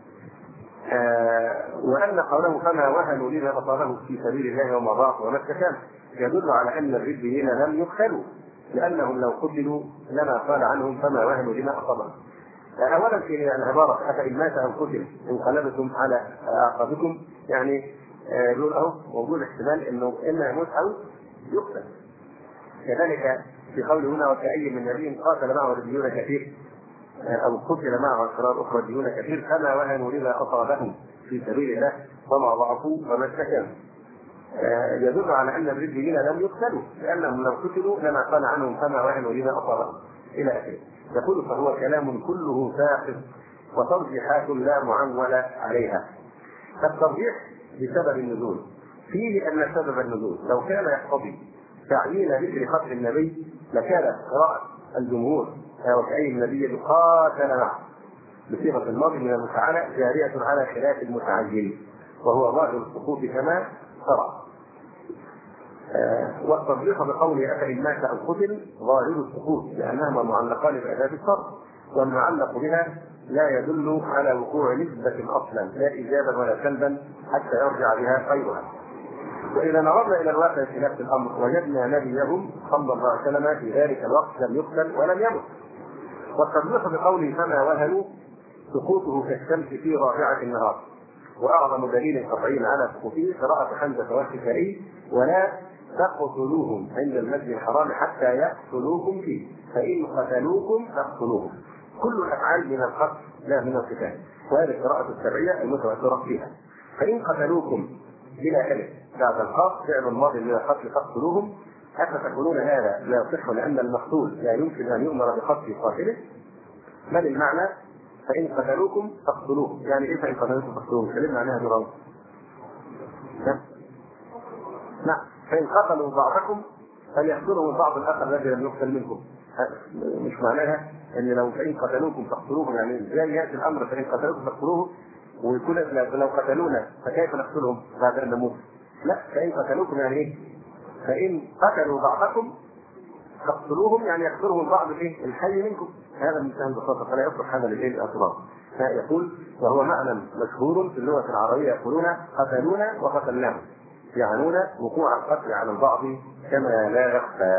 آه وأن قوله فما وهنوا لما أصابهم في سبيل الله وما ضاعوا وما استكانوا يدل على أن الربيين لم يقتلوا، لأنهم لو قتلوا لما قال عنهم فما وهنوا لما أصابهم. أولا في العبارة أفإن مات أو قتل انقلبتم على أعقابكم، يعني يقول أهو موجود احتمال إنه إما يموت أو يقتل. كذلك في قوله هنا وكأي من نبي قاتل معه ربيون كثير أو قتل معه أشرار أخرى ربيون كثير فما وهنوا لما أصابهم في سبيل الله وما ضعفوا وما استكانوا، يدل على أن الربيين لم يقتلوا، لأنهم لو قتلوا لما قال عنهم فما وهنوا لما أصابهم إلى آخره. يقول فهو كلام كله ساقط وترجيحات لا معول عليها. فالترجيح بسبب النزول فيه أن سبب النزول لو كان يقتضي تعيين ذكر قتل النبي لكانت قراءة الجمهور وكأي النبي قاتل معه بصيغة الماضي من المفعلة جارية على خلاف المتعين، وهو ظاهر السقوط كما ترى. آه والترجيح بقوله أفإن مات أو قتل ظاهر السقوط لأنهما معلقان بأداة الشرط، والمعلق بها لا يدل على وقوع نسبة أصلا لا إيجابا ولا سلبا حتى يرجع بها غيرها. وإذا نظرنا إلى الواقع في نفس الأمر وجدنا نبيهم صلى الله عليه وسلم في ذلك الوقت لم يقتل ولم يمت. والترجيح بقوله فما وهنوا سقوطه كالشمس في رابعة النهار، وأعظم دليل قطعي على سقوطه قراءة حمزة والكسائي ولا تقتلوهم عند المسجد الحرام حتى يقتلوكم فيه فإن قتلوكم فاقتلوهم. كل الأفعال من القتل لا من القتال، وهذه القراءة السبعية المتواترة فيها. فإن قتلوكم بلا ألف بعد القاف فعل الماضي من القتل فاقتلوهم، أفتقولون هذا لا يصح لأن المقتول لا يمكن أن يؤمر بقتل قاتله؟ بل المعنى فإن قتلوكم فاقتلوهم، يعني إيه فإن قتلوكم فاقتلوهم؟ كلمة معناها برغم نعم فإن قتلوا بعضكم فليقتلوا البعض الآخر الذي لم يقتل منكم. مش معناها ان لو فإن قتلوكم فاقتلوهم، يعني ازاي ياتي الامر فإن قتلوكم فاقتلوهم ويكون لو قتلونا فكيف نقتلهم بعد ان نموت؟ لا، فإن قتلوكم يعني ايه؟ فإن قتلوا بعضكم فاقتلوهم يعني يقتلهم البعض الايه؟ الحي منكم. هذا من سهل البساطه، فلا يصلح هذا لشيء الاعتراض. فيقول وهو معنى مشهور في اللغه العربيه يقولون قتلونا وقتلناهم، يعنون وقوع القتل على البعض كما لا يخفى.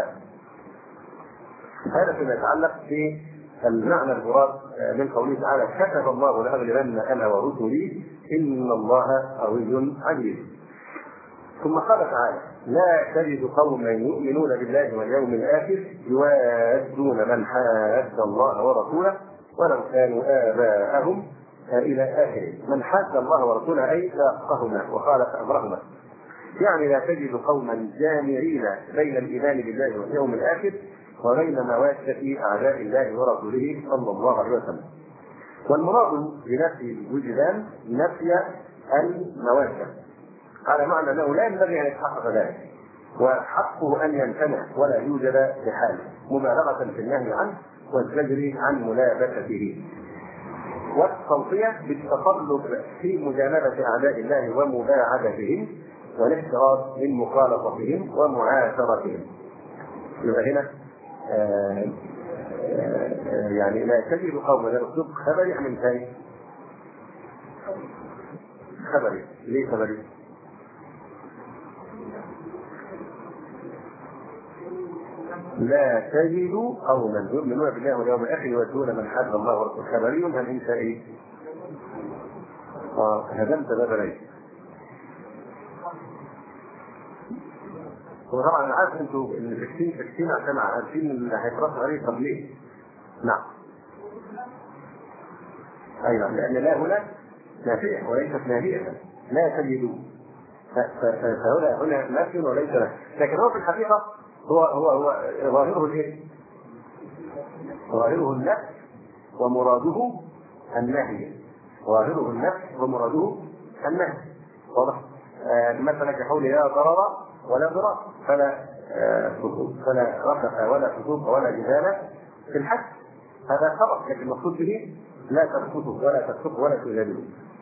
هذا فيما يتعلق في المعنى المراد من قوله تعالى كتب الله لأغلبن أنا ورسلي إن الله قوي عزيز. ثم قال تعالى لا تجد قوما يؤمنون بالله واليوم الآخر يوادون من حاد الله ورسوله ولو كانوا آباءهم إلى آخره. من حاد الله ورسوله أي فاقهما وخالف أمرهما، يعني لا تجد قوما جامعين بين الإيمان بالله واليوم الآخر وبين مواسة أعداء الله ورسوله صلى الله عليه وسلم. والمراد بنفي الوجدان نفي المواسة، على معنى انه لا ينبغي ان يتحقق ذلك، وحقه ان يمتنع ولا يوجد بحاله، مبالغه في النهي عنه والزجر عن ملابسته. والتوصيه بالتطلب في مجانبه اعداء الله ومباعدتهم والاحتراز من مخالطتهم ومعاشرتهم. يبقى هنا آه آه يعني لا تجد قوما يرزق خبري من ثاني خبري. ليه خبري؟ لا تجد قوما يؤمنون بالله واليوم الاخر يودون من حد الله ورسوله. خبري هل انت ايه؟ اه هدمت باب العيش. وطبعا انا عارف انتوا اللي فاكسين فاكسين عشان عارفين اللي هيترص عليه. طب ليه؟ نعم. ايوه لان لا هنا نافيه وليست ناهيه. لا تجدوا فهنا هنا نافي وليس نافي، لكن هو في الحقيقه هو هو هو ظاهره الايه؟ ظاهره النفي ومراده النهي. ظاهره النفي ومراده النهي. واضح؟ آه مثلا كقول لا ضرر ولا ضرار، فلا آه فلا رفث ولا فسوق ولا جدال في الحج. هذا خبر، لكن المقصود به لا ترفثوا ولا تفسقوا ولا تجادلوا.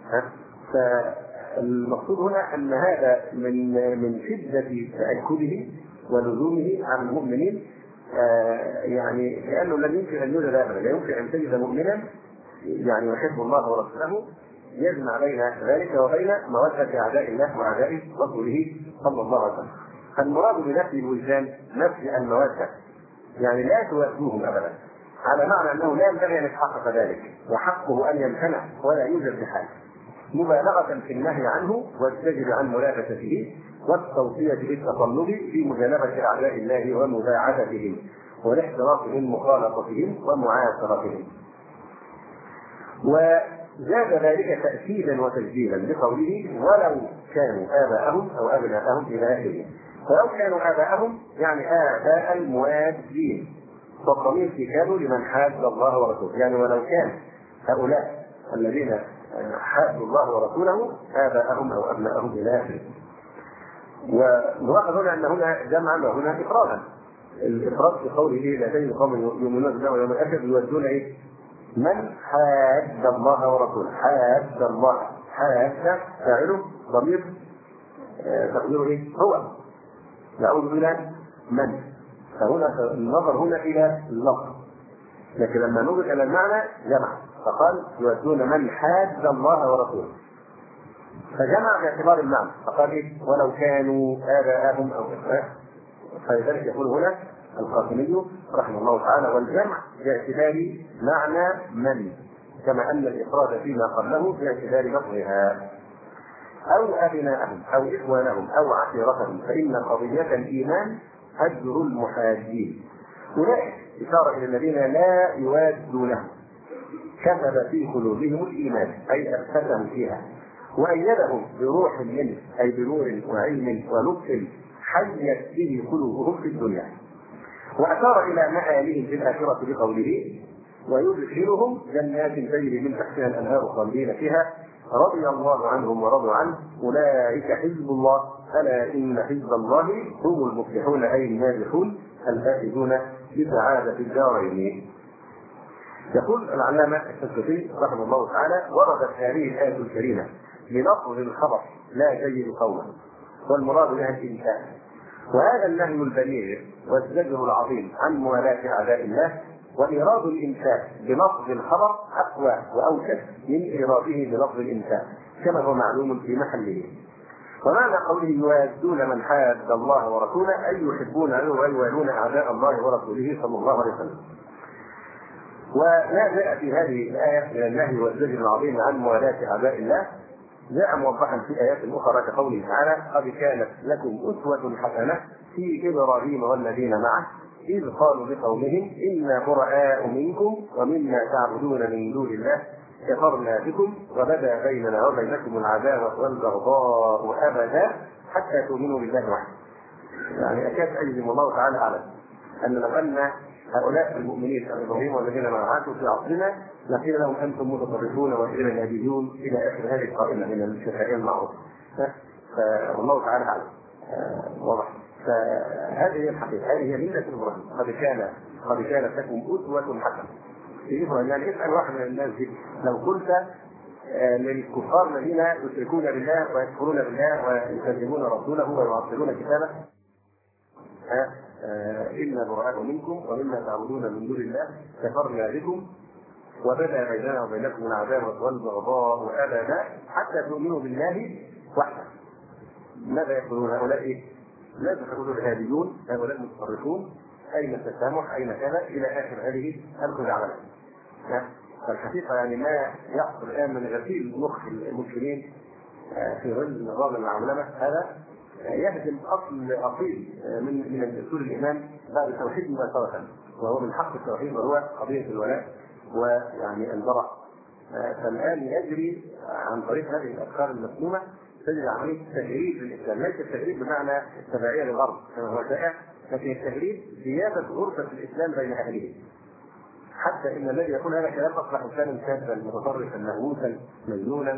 فالمقصود هنا ان هذا من من شده تاكده ولزومه على المؤمنين، آه يعني لانه لم يمكن ان يوجد ابدا، لا يمكن ان تجد مؤمنا يعني يحب الله ورسوله يجمع بين ذلك وبين موده اعداء الله واعداء رسوله صلى الله عليه وسلم. فالمراد بنفي الوجدان نفي الموده، يعني لا توادوهم ابدا، على معنى انه لا ينبغي ان يتحقق ذلك، وحقه ان يمتنع ولا يوجد بحال، مبالغه في النهي عنه والزجر عن ملابسته والتوصيه بالتطلب في مجانبه اعداء الله ومباعدتهم والاحتراز من مخالطتهم ومعاشرتهم. وزاد ذلك تأكيدا وتجديدا بقوله ولو كانوا آباءهم أو أبناءهم إلى آخره. فلو كانوا آباءهم يعني آباء الموادين، فالضمير في كانوا لمن حاد الله ورسوله، يعني ولو كان هؤلاء الذين حادوا الله ورسوله آباءهم أو أبناءهم إلى آخره. ونلاحظ هنا أن هنا جمعا وهنا إفرادا. الإفراد في قوله لا تجد قوم يؤمنون بالله واليوم الآخر يودون إيه؟ من حاد الله ورسوله. حاد الله، حاد فاعله ضمير تقديره ايه؟ هو. نعود الى من، فهنا النظر هنا الى اللفظ، لكن لما نظر الى المعنى جمع، فقال يودون من حاد الله ورسوله، فجمع باعتبار المعنى، فقال ايه؟ ولو كانوا آباءهم او ابناء. فلذلك يقول هنا القاسمي رحمه الله تعالى والجمع باعتبار معنى من، كما ان الافراد فيما قبله باعتبار لفظها. او ابناءهم او اخوانهم او عشيرتهم، فان قضيه الايمان هجر المحادين. اولئك اشاره الى الذين لا يوادونهم، كتب في قلوبهم الايمان اي اثبتهم فيها، وايدهم بروح منه اي بنور وعلم ولطف حيت به قلوبهم في الدنيا. واشار الى مآلهم في الاخره بقوله ويدخلهم جنات تجري من تحتها الانهار خالدين فيها رضي الله عنهم ورضوا عنه اولئك حزب الله الا ان حزب الله هم المفلحون اي الناجحون الفائزون بسعاده الدارين. يقول العلامه الشنقيطي رحمه الله تعالى وردت هذه الايه الكريمه بلفظ الخبر لا تجد قوما، والمراد بها الانسان، وهذا النهي البليغ والزجر العظيم عن موالاة أعداء الله، وإيراد الإنسان بلفظ الخبر أقوى وأوكد من إيراده بلفظ الإنسان كما هو معلوم في محله. ومعنى قوله يوادون من حاد الله ورسوله أي يحبون ويوالون أعداء الله ورسوله صلى الله عليه وسلم. وما جاء في هذه الآية من النهي والزجر العظيم عن موالاة أعداء الله جاء موضحا في آيات أخرى كقوله تعالى قد كانت لكم أسوة حسنة في إبراهيم والذين معه إذ قالوا لقومهم إنا براء منكم ومما تعبدون من دون الله كفرنا بكم وبدا بيننا وبينكم العداوة والبغضاء أبدا حتى تؤمنوا بالله وحده. يعني أكاد أجزم الله تعالى أعلم أن لو أن هؤلاء المؤمنين ابراهيم والذين معه في عصرنا لقيل لهم انتم متطرفون والى النبيون الى اخر هذه القائمه من الشفاعيه المعروفه. والله تعالى اعلم. واضح. فهذه هي الحقيقه، هذه هي مله ابراهيم. قد كان قد كانت لكم اسوه حسنه. يعني اسال واحد من الناس دي لو قلت للكفار الذين يشركون بالله ويكفرون بالله ويكذبون رسوله ويعطلون كتابه إنا براء منكم ومما تعبدون من دون الله كفرنا بكم وبدا بيننا وبينكم العداوة والبغضاء أبدا حتى تؤمنوا بالله وحده. ماذا يقولون هؤلاء؟ ماذا يقولون الهاديون هؤلاء المتصرفون؟ أين التسامح؟ أين كذا؟ إلى آخر هذه الخزعبلة. فالحقيقة يعني ما يحصل الآن من غسيل مخ المسلمين في ظل نظام العولمة هذا يهدم أصل أصيل من من أصول الإيمان بعد التوحيد مباشرة، وهو من حق التوحيد وهو قضية الولاء ويعني البراء. فالآن يجري عن طريق هذه الأفكار المسمومة تجري عملية تجريد للإسلام، ليس التجريد بمعنى التبعية للغرب كما هو شائع، لكن التجريد زيادة غرفة الإسلام بين أهله. حتى ان الذي يقول هذا الكلام اصبح انسانا كاذبا متطرفا مهووسا مجنونا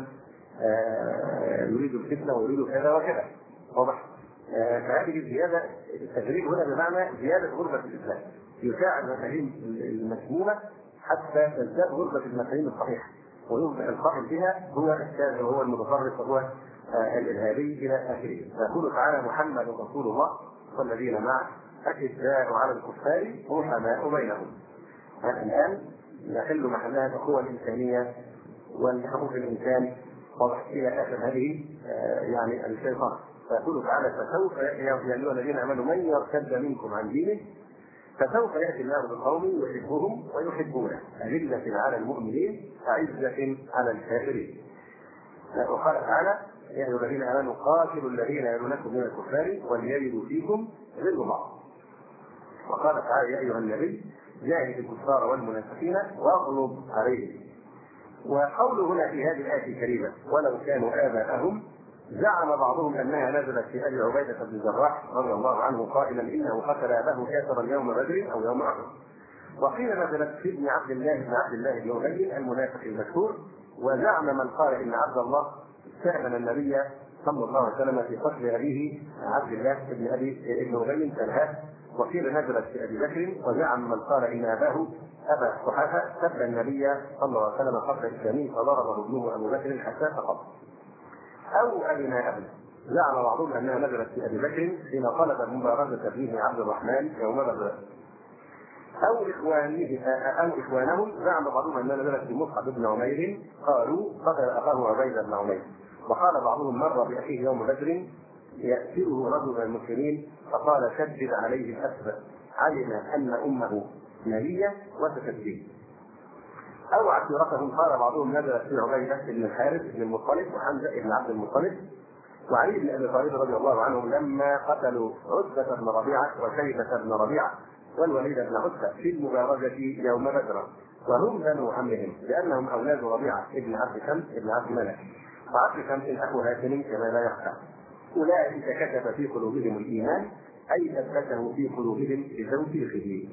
يريد الفتنه ويريد كذا وكذا. واضح. فهذه الزياده التجريد هنا بمعنى زياده غربه الاسلام، يشاع المفاهيم المسمومه حتى تزداد غربه المفاهيم الصحيحه ويصبح القائل بها هو الكاذب وهو المتطرف وهو الارهابي الى اخره. يقول تعالى محمد رسول الله والذين معه اشداء على الكفار رحماء بينهم. الآن نحل محلها الأخوة الإنسانية والحقوق الإنسان واضح إلى آخر هذه يعني الشيطان. فيقول تعالى فسوف يا أيها الذين آمنوا من يرتد منكم عن دينه فسوف يأتي الله بقوم يحبهم ويحبونه أذلة على المؤمنين أعزة على الكافرين. وقال تعالى يا أيها الذين آمنوا قاتلوا الذين يلونكم من الكفار وليجدوا فيكم غلظة. وقال تعالى يا أيها النبي جاهد الكفار والمنافقين واغلظ عليهم. وقوله هنا في هذه الآية الكريمة ولو كانوا آباءهم زعم بعضهم أنها نزلت في أبي عبيدة بن الجراح رضي الله عنه قائلا إنه قتل أباه كافرا يوم بدر أو يوم أحد. وقيل نزلت في ابن عبد الله بن عبد الله بن أبي المنافق المشهور. وزعم من قال إن عبد الله استأذن النبي صلى الله عليه وسلم في قتل أبيه عبد الله بن أبي بن أبي كالهاد. وقيل نزلت في ابي بكر. وزعم من قال ان اباه ابا قحافه سب النبي صلى الله عليه وسلم قبل اسلامه فضربه ابنه ابو بكر حتى سقط. او ابنا ابن زعم بعضهم انها نزلت في ابي بكر حين طلب مبارزه ابنه عبد الرحمن يوم بدر. او اخوانه او اخوانهم زعم بعضهم انها نزلت في مصعب بن عمير قالوا قتل اخاه عبيد بن عمير. وقال بعضهم مر باخيه يوم بدر يأسره رجل من المسلمين فقال شدد عليه الأسر علم أن أمه نبية وستكذب. أو عشيرتهم قال بعضهم نزلت في عبيدة بن الحارث بن المطلب وحمزة بن عبد المطلب وعلي بن أبي طالب رضي الله عنهم لما قتلوا عتبة بن ربيعة وشيبة بن ربيعة والوليد بن عتبة في المبارزة يوم بدر وهم بنو عمهم لأنهم أولاد ربيعة بن عبد شمس بن عبد ملك وعبد شمس أخو هاشم كما لا يخفى. أولئك كتب في قلوبهم الإيمان أي ثبته في قلوبهم بتوثيقه.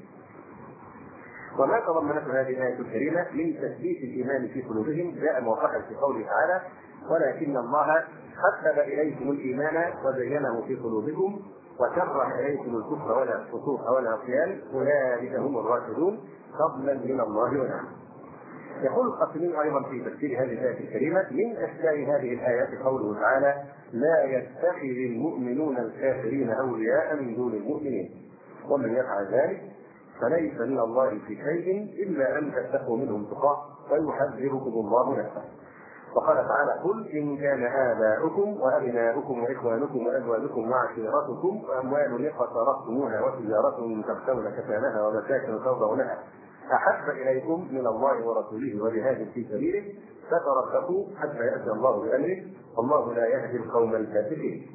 وما تضمنته هذه الآية الكريمة من تثبيت الإيمان في قلوبهم جاء موضحا في قوله تعالى ولكن الله حبب إليكم الإيمان وزينه في قلوبكم وكره إليكم الكفر ولا الفسوق ولا العصيان أولئك هم الراشدون فضلا من الله ونعمه. يقول القاسمي ايضا في تفسير هذه الايه الكريمه من اشياء هذه الايات قوله تعالى لا يتخذ المؤمنون الكافرين اولياء من دون المؤمنين ومن يفعل ذلك فليس من الله في شيء الا ان تتقوا منهم تقاه ويحذركم الله نفسه. وقال تعالى قل ان كان اباؤكم وابناؤكم واخوانكم وازواجكم وعشيرتكم واموال اقترفتموها وتجاره تخشون كسادها ومساكن ترضونها أحب إليكم من الله ورسوله وجهاد في سبيله فتربصوا حتى يأتي الله بأمره والله لا يهدي القوم الفاسقين.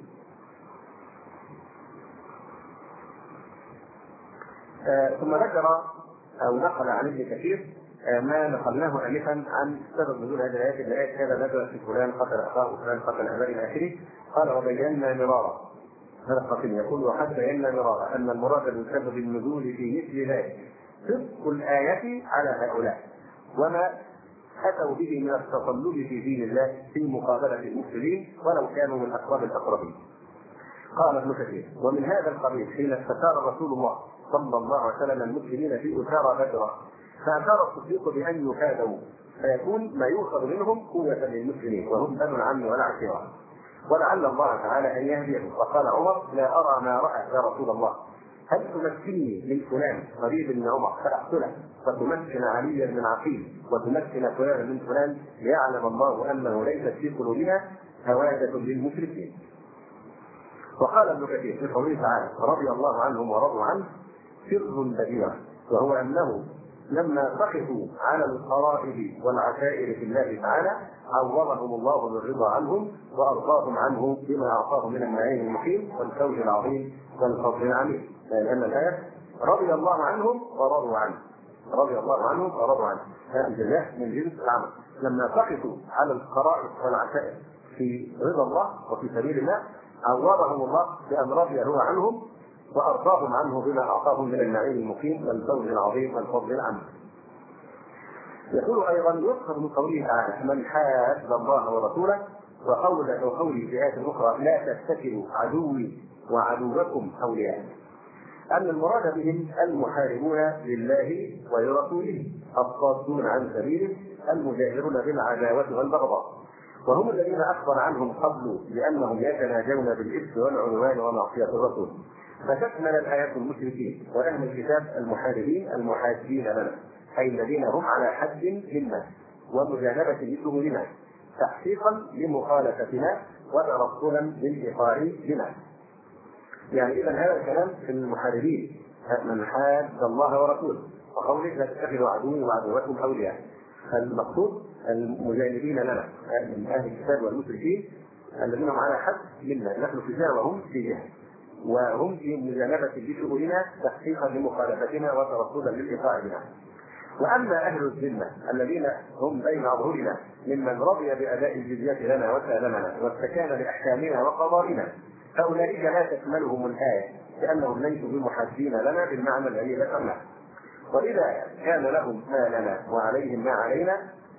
آه ثم ذكر أو نقل عن ابن كثير آه ما نقلناه آنفا عن سبب نزول هذه الآيات. الآيات هذا نزل في فلان قتل أخاه وفلان قتل أباه إلى آخره. قال وبينا مرارا هذا القسم يقول وحتى بينا مرارا أن المراد بسبب النزول في مثل ذلك صدق الآية على هؤلاء وما أتوا به من التطلب في دين الله في مقابلة المفسدين ولو كانوا من أقرب الأقربين. قال ابن كثير: ومن هذا القبيل حين استشار رسول الله صلى الله عليه وسلم المسلمين في أسارى بدر، فأشار الصديق بأن يكادوا فيكون ما يؤخذ منهم قوة للمسلمين وهم بنو العم والعشيرة، ولعل الله تعالى أن يهديهم. وقال عمر: لا أرى ما رأى يا رسول الله، هل تمكنني من فلان قريب من عمر فأقتله، وتمكن عليا من عقيل، وتمكن فلان من فلان، ليعلم الله أنه ليست في قلوبنا هوادة للمشركين. وقال ابن كثير في قوله تعالى: رضي الله عنهم ورضوا عنه، سر بديع، وهو أنه لما سخطوا على القرائب والعشائر في الله تعالى عوضهم الله بالرضا عنهم وأرضاهم عنه بما أعطاه من النعيم المقيم والفوز العظيم والفضل العميم. لأن الآية رضي الله عنهم ورضوا عنه، رضي الله عنهم ورضوا عنه، هذا الجزاء من جنس العمل. لما سخطوا على القرائب والعشائر في رضا الله وفي سبيل الله عوضهم الله بأن رضي هو عنهم وأرضاهم عنه بما أعطاهم من النعيم المقيم والفوز العظيم والفضل العميم. يقول أيضا: يذكر من قوله تعالى: من حاد الله ورسوله، وقوله وقوله في آية أخرى: لا تتخذوا عدوي وعدوكم أولياء، أن المراد بهم المحاربون لله ولرسوله الصادون عن سبيله المجاهرون بالعداوة والبغضاء، وهم الذين أخبر عنهم قبل بأنهم يتناجون بالإثم والعدوان ومعصية الرسول. فتشمل الآيات المشركين وأهل الكتاب المحاربين المحادين لنا، أي الذين هم على حد منا ومجانبة لشغلنا تحقيقا لمخالفتنا وترسلا للإطاعة بنا. يعني إذا هذا الكلام في المحاربين من حاد الله ورسوله، وقوله: لا تتخذوا عدوي وعدوكم أولياء. المقصود المجانبين لنا من أهل الكتاب والمشركين الذين هم على حد منا، نحن في جهة وهم في جهة، وهم في مجانبة لشؤوننا تحقيقا لمخالفتنا وترصدا للإطاعة بنا. وأما أهل الذمة الذين هم بين أظهرنا ممن رضي بأداء الجزية لنا وسالمنا واستكان لأحكامنا وقضائنا، فأولئك لا تشملهم الآية لأنهم ليسوا بمحاسبين لنا بالمعنى الذي ذكرناه، وإذا كان لهم ما لنا وعليهم ما علينا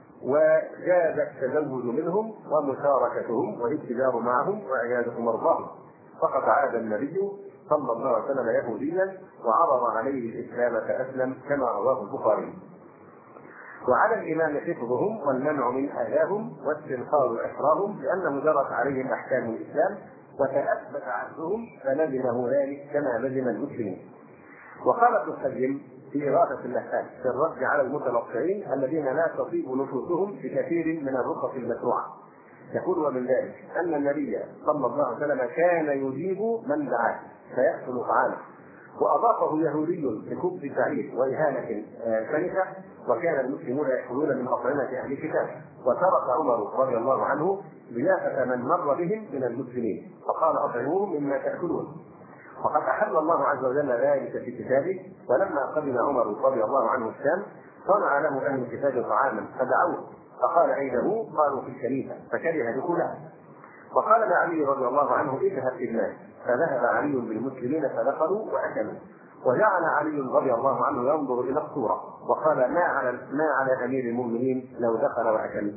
وجاز التزود منهم ومشاركتهم والاتجار معهم وعيادة مرضاهم، فقد عاد النبي صلى الله عليه وسلم يهوديا وعرض عليه الإسلام فأسلم كما رواه البخاري. وعلى الإمام حفظهم والمنع من آذاهم واستنقاذ أسرارهم لأنه جرت عليهم أحكام الإسلام وتأثبت عهدهم فلزمه ذلك كما لزم المسلمين. وقال ابن القيم في إغاثة اللهفان في الرد على المتنطعين الذين لا تصيب نفوسهم بكثير من الرخص المشروعة، يقول: ومن ذلك أن النبي صلى الله عليه وسلم كان يجيب من دعاه فيأكل طعامه، وأضافه يهودي بخبز سعيد وإهانة شنكة، وكان المسلمون يأكلون من أطعمة أهل الكتاب، وترك عمر رضي الله عنه ضيافة من مر بهم من المسلمين فقال: أطعموهم مما تأكلون. وقد أحل الله عز وجل ذلك في كتابه، ولما قدم عمر رضي الله عنه الشام صنع له أهل الكتاب طعاما فدعوه فقال: أينه؟ قالوا: في الكنيسة، فكره دخولها. وقال علي رضي الله عنه: اذهب في الناس، فذهب علي بالمسلمين فدخلوا وأكلوا، وجعل علي رضي الله عنه ينظر إلى الصورة وقال: ما على ما على أمير المؤمنين لو دخل وأكل.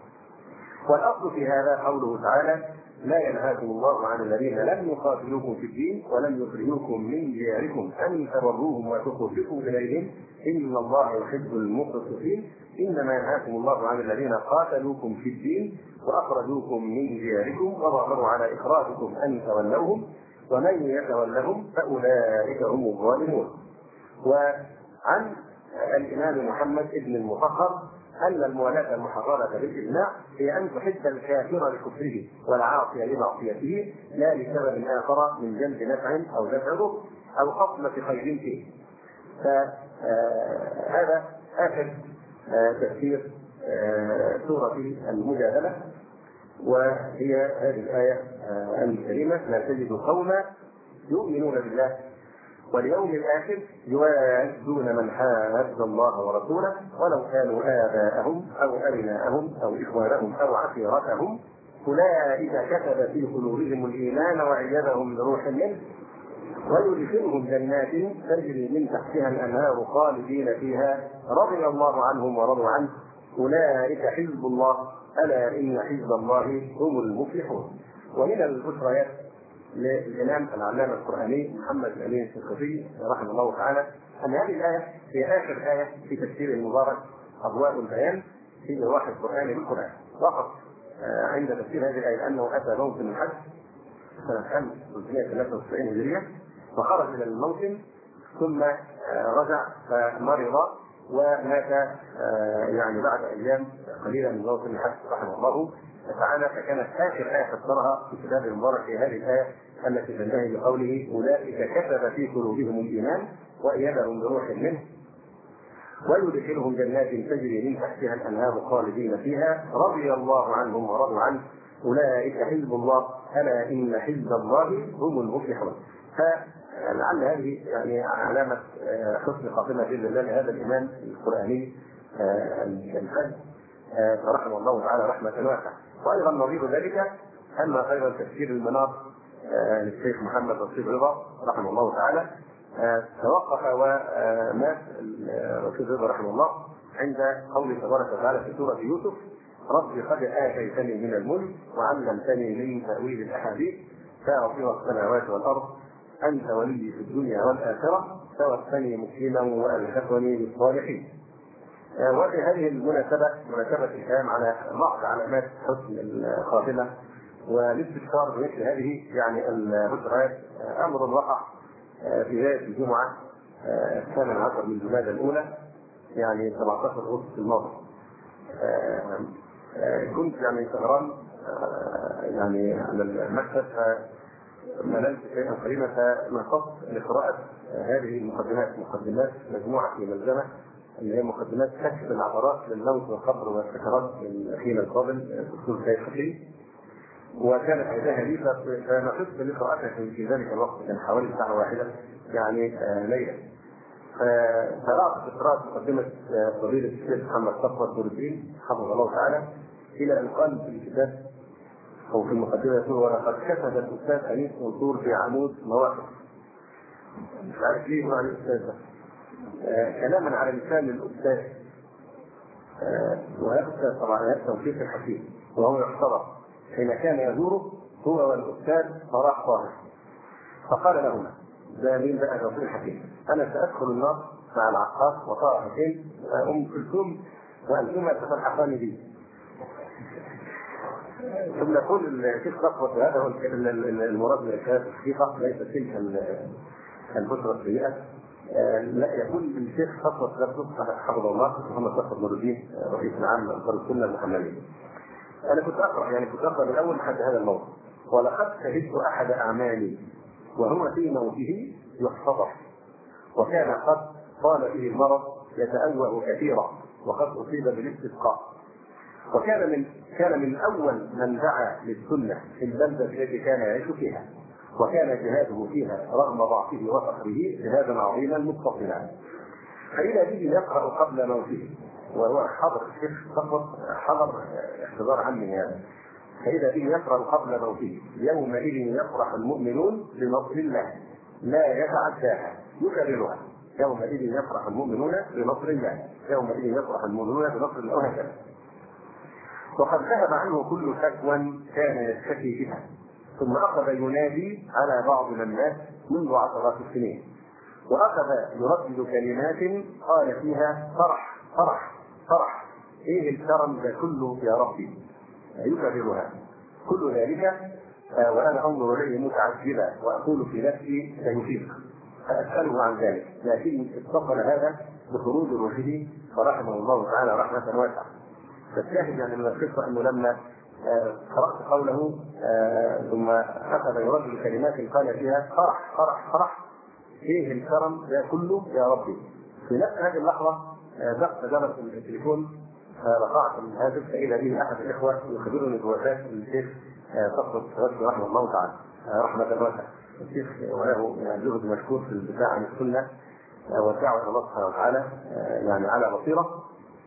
والأصل في هذا قوله تعالى: لا ينهاكم الله عن الذين لم يقاتلوكم في الدين ولم يخرجوكم من دياركم أن تبروهم وتقسطوا إليهم إن الله يحب المقسطين، إنما ينهاكم الله عن الذين قاتلوكم في الدين وأخرجوكم من دياركم وظهروا على إخراجكم أن تولوهم ومن يتولهم فأولئك هم الظالمون. وعن الإمام محمد بن المطهر أن الموالاة المحررة بالإجماع هي أن تحب الكافر لكفره والعاصي لمعصيته لا لسبب آخر من جلب نفع أو دفع ضر أو خصمة خير فيه. فهذا آخر تفسير سورة المجادلة، وهي هذه الآية الكريمة: لا تجد قوما يؤمنون بالله واليوم الآخر يوادون من حاد الله ورسوله ولو كانوا آباءهم أو أبناءهم أو إخوانهم أو عشيرتهم أولئك كتب في قلوبهم الإيمان وأيدهم بروح منه ويدخلهم جنات تجري من تحتها الأنهار خالدين فيها رضي الله عنهم ورضوا عنه أولئك حزب الله ألا إن حزب الله هم المفلحون. ومن البشريات للإمام العلامة القرآني محمد الأمين الشنقيطي رحمه الله تعالى أن هذه الآية هي آخر آية في تفسير المبارك أضواء البيان في إيضاح القرآن بالقرآن. وقف عند تفسير هذه الآية لأنه أتى موسم الحج سنة ألف وثلاثمائة وثلاثة وتسعين هجرية، فخرج من الموسم ثم رجع فمرض ومات يعني بعد أيام قليلة من موسم الحج رحمه الله تعالى. فكانت آخر آية فسرها في كتاب المبارك في هذه الآية التي تنتهي بقوله أولئك كتب في قلوبهم الإيمان وأيدهم بروح منه ويدخلهم جنات تجري من تحتها الأنهار خالدين فيها رضي الله عنهم ورضوا عنه أولئك حزب الله ألا إن حزب الله هم المفلحون. فلعل هذه يعني علامة حسن خاتمة بإذن الله لهذا الإمام القرآني الحج رحمه الله تعالى رحمة واسعة. وأيضا نظير ذلك أن أيضا تفسير المنار للشيخ محمد رشيد رضا رحمه الله تعالى توقف ومات رشيد رضا رحمه الله عند قوله تبارك وتعالى في سورة يوسف رب قد آتيتني من الملك وعلمتني من تأويل الأحاديث فاطر السماوات والأرض أنت ولي في الدنيا والآخرة توفني مسلما وألحقني بالصالحين. وفي هذه المناسبة مناسبة الكلام على بعض علامات حسن الخاتمة والاستبشار بمثل هذه يعني البشريات أمر وقع في بداية الجمعة الثامن عشر من جمادى الأولى يعني سبعة عشر أغسطس الماضي. كنت يعني سهران يعني على المكتب فمللت شيئا قليلا فنصبت لقراءة هذه المقدمات مقدمات مجموعة في ملزمة اللي هي مقدمات كشف العبارات للموت والقبر والسكرات للأخير الفاضل دكتور سيد خفي، وكانت عيدها لي فنقصت لقراءتها في ذلك الوقت كان حوالي ساعة واحدة يعني ليلة. فقرأت في قراءة مقدمة فضيلة الشيخ محمد صفوت نور الدين حفظه الله تعالى إلى أن قال في الكتاب أو في المقدمة يقول ولقد كتب الأستاذ أنيس منصور في عمود مواقف. مش عارف ليه معنى الأستاذ ده كلاما على لسان الأستاذ وهذا طبعا توفيق الحكيم وهو يحتضر حين كان يزوره هو والأستاذ صلاح طاهر فقال لهما ده مين بقى توفيق الحكيم أنا سأدخل النار مع العقاص وطه حسين وأم كلثوم وأنتما تتلحقان بي. ثم يقول الشيخ صفوت وهذا هو المراد من الكلام الحقيقة ليس تلك البشرى السيئة. لا يقول الشيخ صفوت نفسه حفظه الله محمد صفوت نور الدين رئيس العام لأنصار السنة المحمدية. أنا كنت أقرأ يعني كنت أقرأ من أول لحد هذا الموضوع ولقد شهدت أحد أعمالي وهو في موته يحتضر وكان قد طال به المرض يتأوه كثيرا وقد أصيب بالاستسقاء وكان من كان من أول من دعا للسنة في البلدة التي كان يعيش فيها وكان جهاده فيها رغم ضعفه وفقره جهادا عظيما متصلا. فإذا به يقرأ قبل موته وهو حضر الشيخ فقط حضر احتضار عني هذا فإذا به يقرأ قبل موته يومئذ يفرح المؤمنون بنصر الله لا يتعداها يكررها يومئذ يفرح المؤمنون بنصر الله يومئذ يفرح المؤمنون بنصر الله وهكذا. وقد ذهب عنه كل شكوى كان يشتكي بها ثم أخذ ينادي على بعض الناس منذ عشرات السنين وأخذ يردد كلمات قال فيها فرح فرح فرح إيه الكرم ده كله يا ربي يكررها كل ذلك وأنا أنظر إليه متعجبا وأقول في نفسي سيفيق فأسأله عن ذلك لكن اتصل هذا بخروج روحه فرحمه الله تعالى رحمة واسعة. فالشاهد يعني من القصة أنه لما قرأت قوله ثم أخذ يردد كلمات قال فيها فرح فرح فرح فيه الكرم ده كله يا ربي في نفس هذه اللحظة دق جرس التليفون فرفعت الهاتف فإذا به أحد الإخوة يخبرني بوفاة الشيخ صفوت رحمه الله تعالى رحمة واسعة. الشيخ وله جهد مشكور في الدفاع عن السنة والدعوة إلى الله سبحانه وتعالى يعني على بصيرة.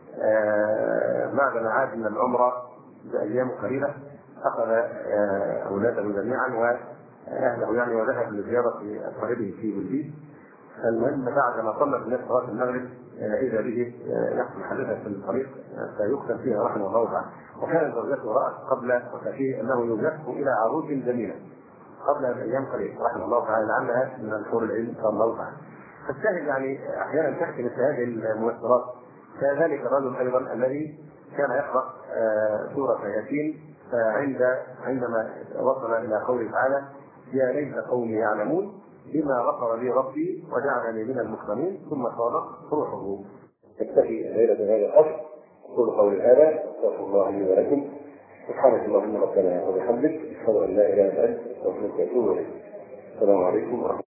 بعد ما عاد من العمرة بأيام قليلة أخذ أولاده جميعا وأهله يعني وذهب لزيارة قريبه في بلديس. المهم بعد ما صلى الناس صلاة المغرب اذا به يحصل حادثه في الطريق فيقتل فيها رحمه الله تعالى. وكانت زوجته رات قبل وفاته انه يوجهه الى عروس جميله قبل ايام قليله رحمه الله تعالى، لعلها من الحور العلم شاء الله تعالى. فالشاهد يعني احيانا تاتي مثل هذه المؤثرات. كذلك الرجل ايضا الذي كان يقرا سوره ياسين، فعند عندما وصل الى قوله تعالى يا ليت قومي يعلمون بما غفر لي ربي وجعلني من المكرمين ثم صادق روحه. نكتفي ليله هذا القصر. اقول قولي هذا استغفر الله لي ولكم. سبحانك اللهم ربنا وبحمدك اشهد ان لا اله الا انت استغفرك واتوب اليك. السلام عليكم ورحمه الله.